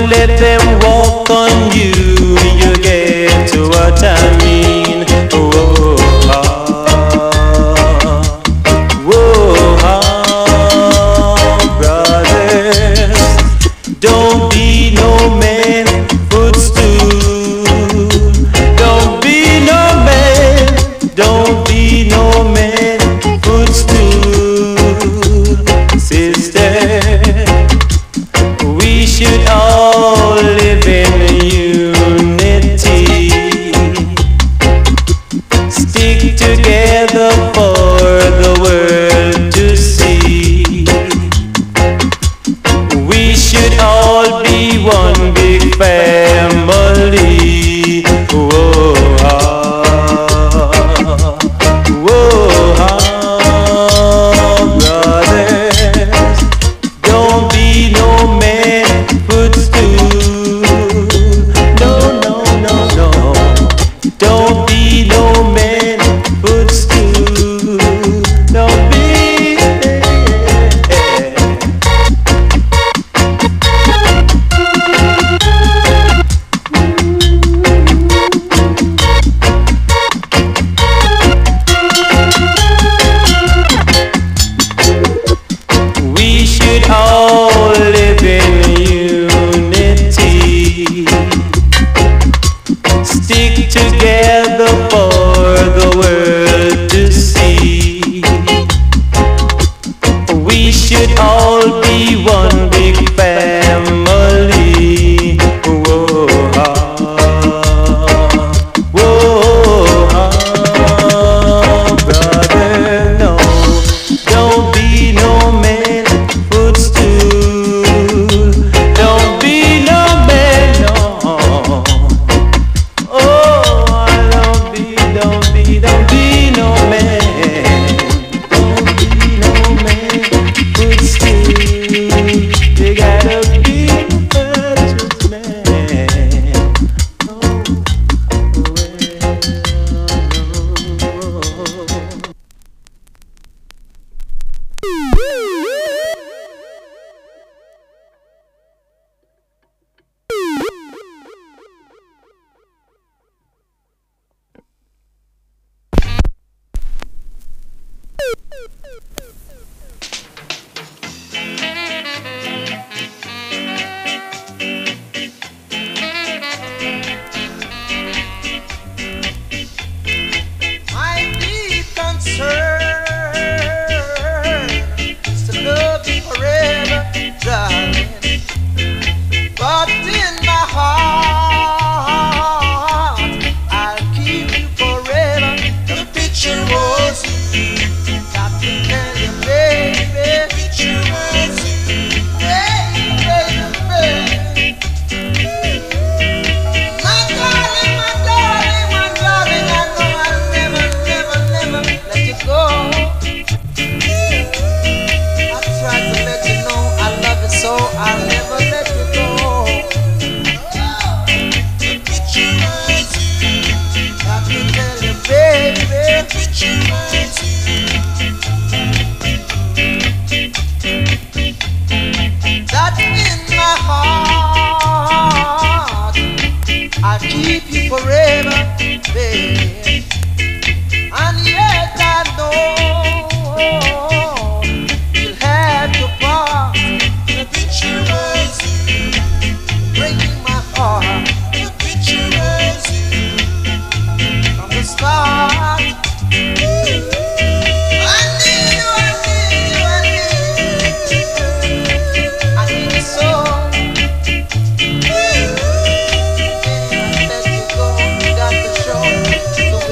let them walk on you, you get what I mean. Whoa, brothers, don't be no man footstool. Don't be no man, don't be no man footstool. Sister, we should all live in unity. Stick together for the world to see. We should all be one big family. Whoa, brothers, don't be no man footstool. No, no, no, no. Don't be no man footstool. Don't be. We should all live in unity. Stick together for the world to see. We should all be one big family. Whoa, brother, no, don't be no man footstool. Don't be no man, no. Don't be no man. Don't be no man footstool. You gotta be a virtuous man. My deep concern is to love you forever, darling. But in my heart, I'll keep you forever. The picture was you. Got to tell you, baby. The picture was you. Baby, baby, baby. My darling, my darling, my darling, I know I'll never, never, never let you go. I tried to let you know I love you so I'll never let you go. The picture was you. Got to tell you, baby. The picture was you. That in my heart, I'll keep you forever, baby. And yet I know you'll have to part. The picture was you, breaking my heart. The picture was you, from the start. I need you, I need you, I need you. I need you so. Can't let you go, you got to show the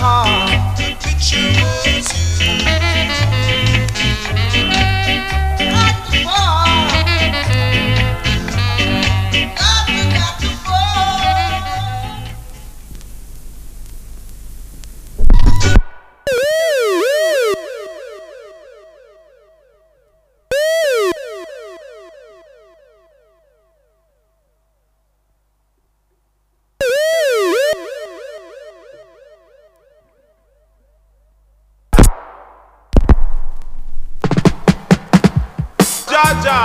heart. The picture was you. Got to fall. Got to fall. Jaja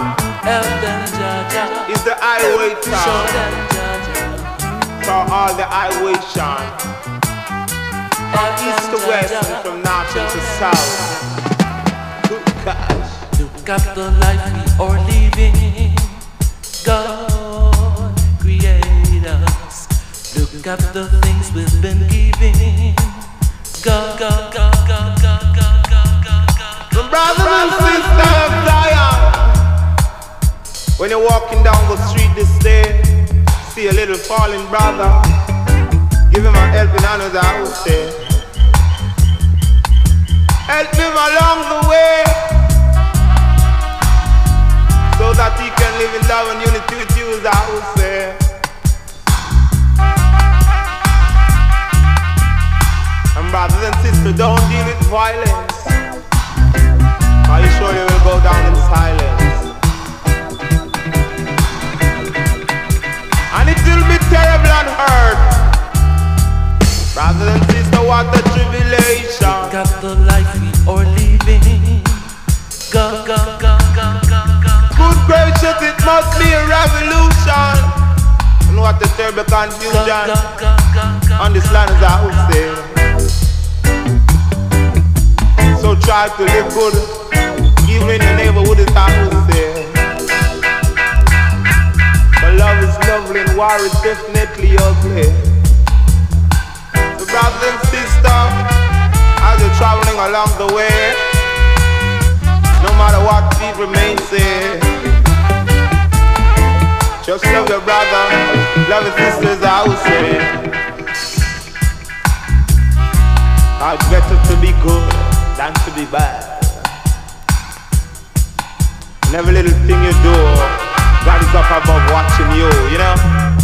is the highway town. For all the highway shine. From east to west and from north to south. Good gosh. Look at the life we are living. God created us. Look at the things we've been giving. God. The brothers and sisters of Zion. When you're walking down the street this day, see a little fallen brother, give him a helping hand as I would say. Help him along the way, so that he can live in love and unity with you, as I would say. And brothers and sisters, don't deal with violence, or you surely will go down in silence. And it will be terrible and hurt. Brothers and sisters, what a tribulation. Got the life we are living. Go. Good gracious, it must be a revolution. And what a terrible confusion on this land, as I would say. So try to live good, even in your neighborhood, as I would say. But love is lovely and war is definitely ugly. So brothers and sisters, as you're traveling along the way, no matter what people may say, just love your brother, love your sisters, I would say. It's better to be good than to be bad. And every little thing you do, God is up above watching you, you know?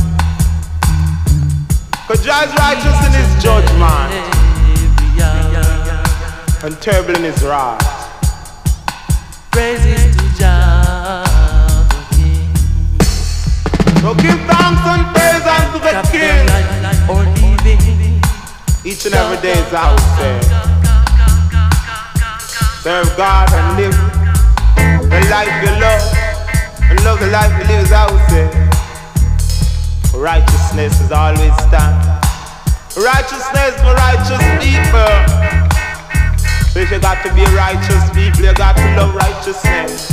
Cause Jah is righteous in his judgment and terrible in his wrath. Praises to Jah, the King. So give thanks and praise unto the King. Each and every day, as I would say. Serve God and live the life you love, and love the life you live, as I would say. Righteousness is always stand. Righteousness for righteous people. So if you got to be righteous people, you got to love righteousness.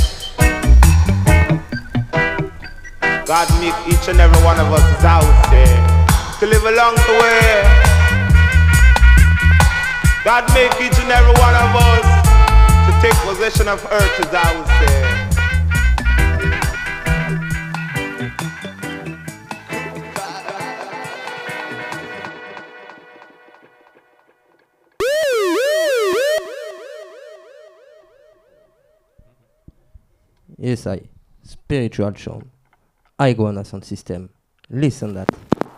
God make each and every one of us, as I would say, to live along the way. God make each and every one of us to take possession of earth, as I would say. Yes, spiritual sound. Iguana sound system. Listen that.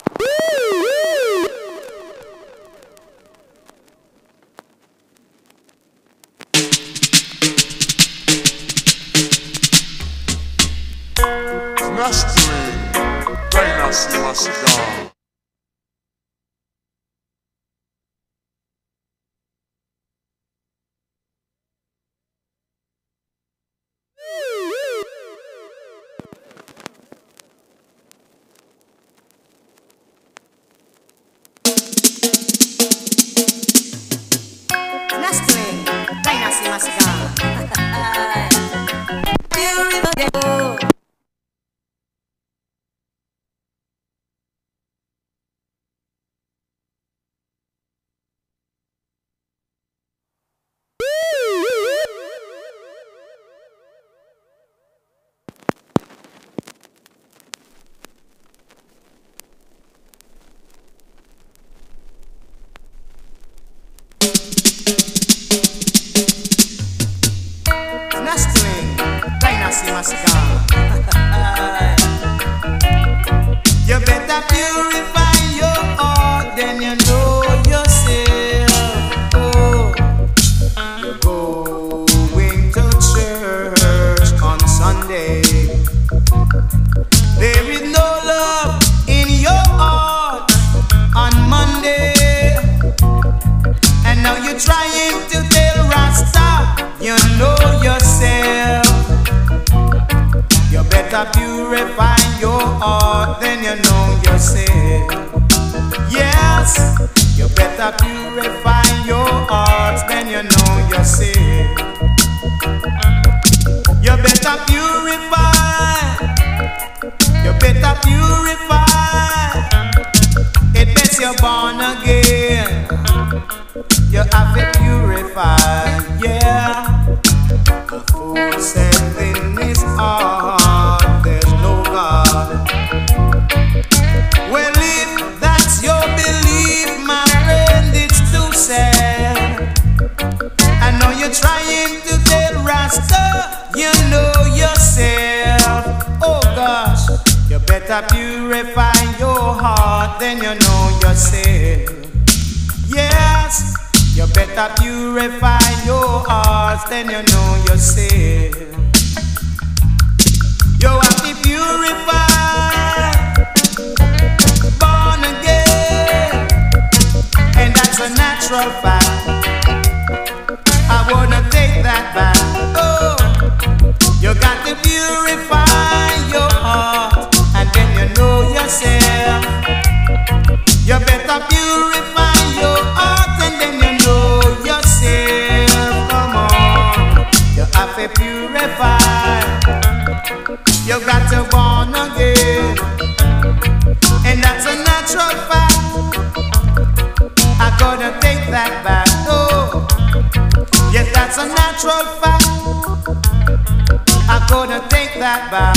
Mastering, Dynasty Massacre. must gone. You better purify your heart, then you know yourself. Oh, you're going to church on Sunday. There is no love in your heart on Monday. And now you're trying to tell Rasta, you know yourself. You better purify your heart, then you know yourself. Yes, you better purify your heart, then you know yourself. You better purify. You better purify. It makes you born again. You have to purify, yeah. The fool said in his heart, there's no God. Well, if that's your belief, my friend, it's too sad. I know you're trying to tell Rasta, you know yourself. Oh gosh, you better purify your heart, then you know yourself. Yes, you better purify your heart, then you know yourself. You have to purify, born again, and that's a natural fact. I wanna take that back. Oh, you got to purify your heart, and then you know yourself. You better purify your heart, and then you know yourself. Come on, you have to purify. You got to born again, and that's a natural fact. I gotta take that back. Oh, yes, that's a natural fact. I gotta take that back.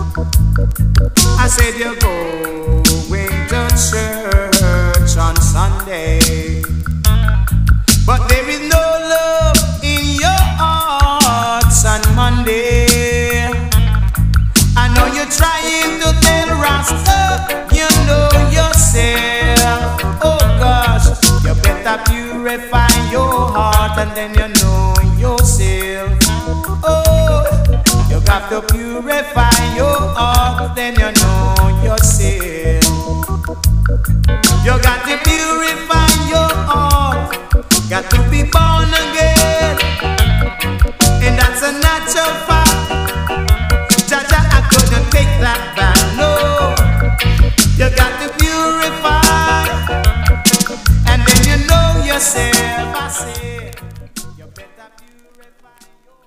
I said you're going to church on Sunday, but there is no love in your hearts on Monday. I know you're trying to tell Rasta, you know yourself. Oh gosh, you better purify your heart, and then you know yourself. Oh, you got to purify your heart, then you know yourself. You got to purify your heart, got to be born again, and that's a natural fact. Jaja, I couldn't take that back, no. You got to purify, and then you know yourself. I say, you better purify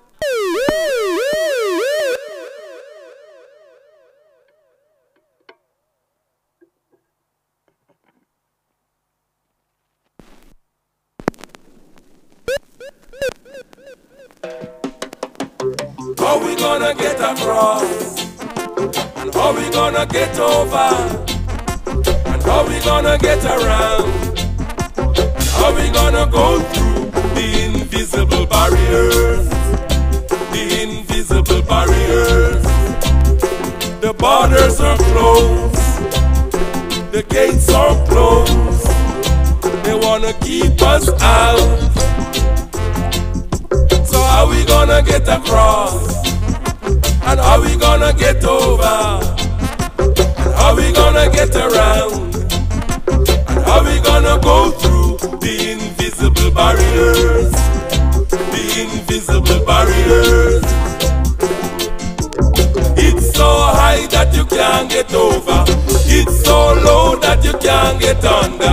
How we gonna get across? And how we gonna get over? And how we gonna get around? And how we gonna go through the invisible barriers? The invisible barriers. The borders are closed. The gates are closed. They wanna keep us out. So how we gonna get across? And how we gonna get over? And how we gonna get around? And how we gonna go through the invisible barriers? The invisible barriers. It's so high that you can't get over. It's so low that you can't get under.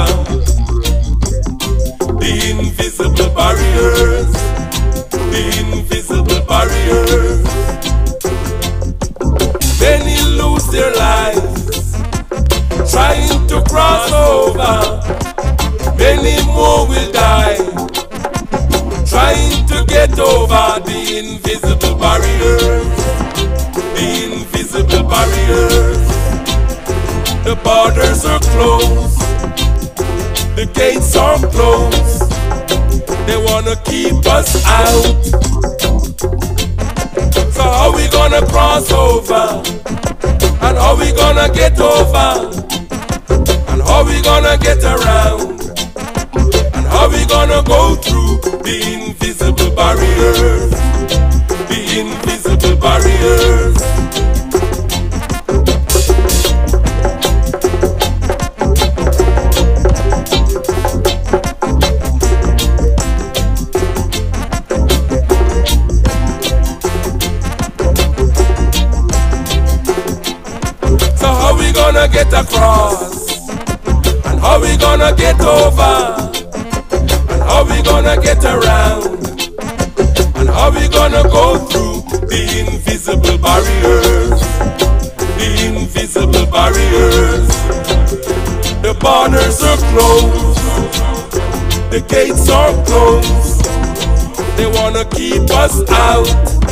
The invisible barriers. The invisible barriers. Many lose their lives trying to cross over. Many more will die trying to get over the invisible barriers. The invisible barriers. The borders are closed. The gates are closed. They wanna keep us out. So how we gonna cross over? And how we gonna get over? And how we gonna get around? And how we gonna go through the invisible barriers? The invisible barriers. So how we gonna get across? And how we gonna get over? And how we gonna get around? And how we gonna go through the invisible barriers? The invisible barriers. The borders are closed. The gates are closed. They wanna keep us out.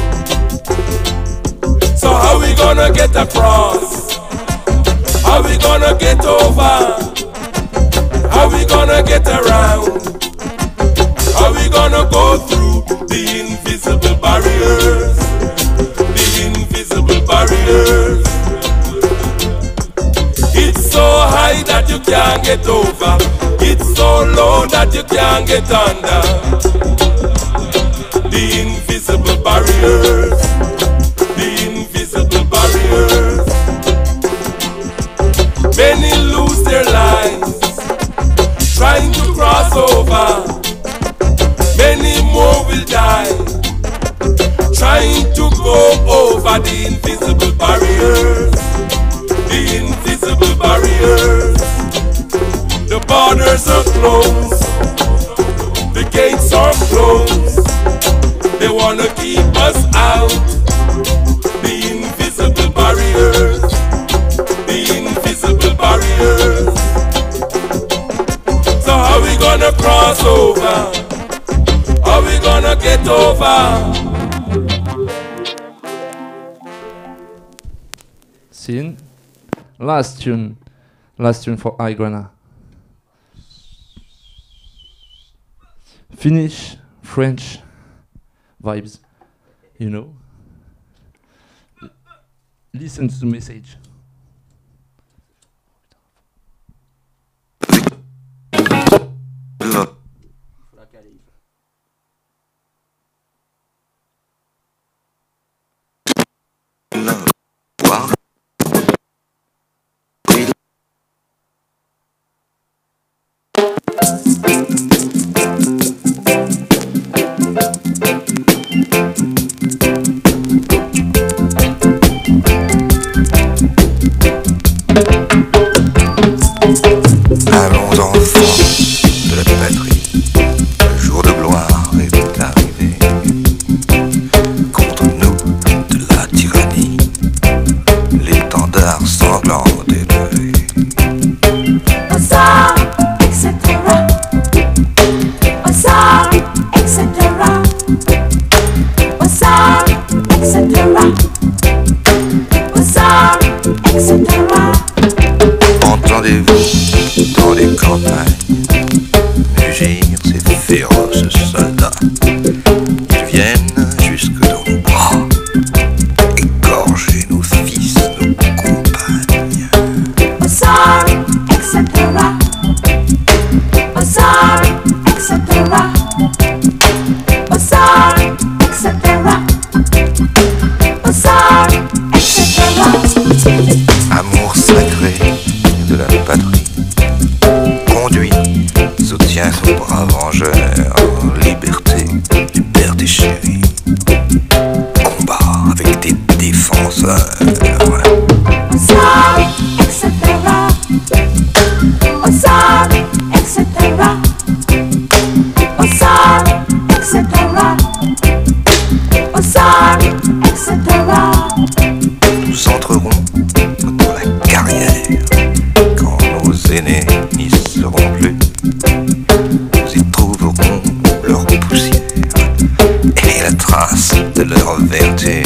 So how we gonna get across? How we gonna get over? How we gonna get around? How we gonna go through the invisible barriers? The invisible barriers. It's so high that you can't get over. It's so low that you can't get under. The invisible barriers. The invisible barriers. Many lose their lives trying to cross over. Many more will die trying to go over the invisible barriers. The invisible barriers. The borders are closed. The gates are closed. They wanna keep us out. The invisible barriers. The invisible barriers. So how we gonna cross over? How we gonna get over? Scene. Last tune for Iguana. Finnish, French vibes, you know. Listen to the message. Allons enfants de la patrie, le jour de gloire est arrivé. Contre nous de la tyrannie, l'étendard sanglant élevé. Osar, etc. Osar, etc. Osar, etc. Osar, etc. Entendez-vous dans les campagnes mugir ces féroces soldats? Ils viennent jusque dans nos bras, égorger nos fils, nos compagnes. Osar, etc. Osar, etc. Osar, etc. Osar, etc. Amour sacré de la patrie, conduit, soutient nos braves vengeurs, liberté du père déchéri, combat avec des défenseurs. Osar, etc. Osar, etc. Osar, etc. Osar, etc. Nous entrerons dans la carrière quand nos aînés n'y seront plus. Nous y trouverons leur poussière et la trace de leur vertu.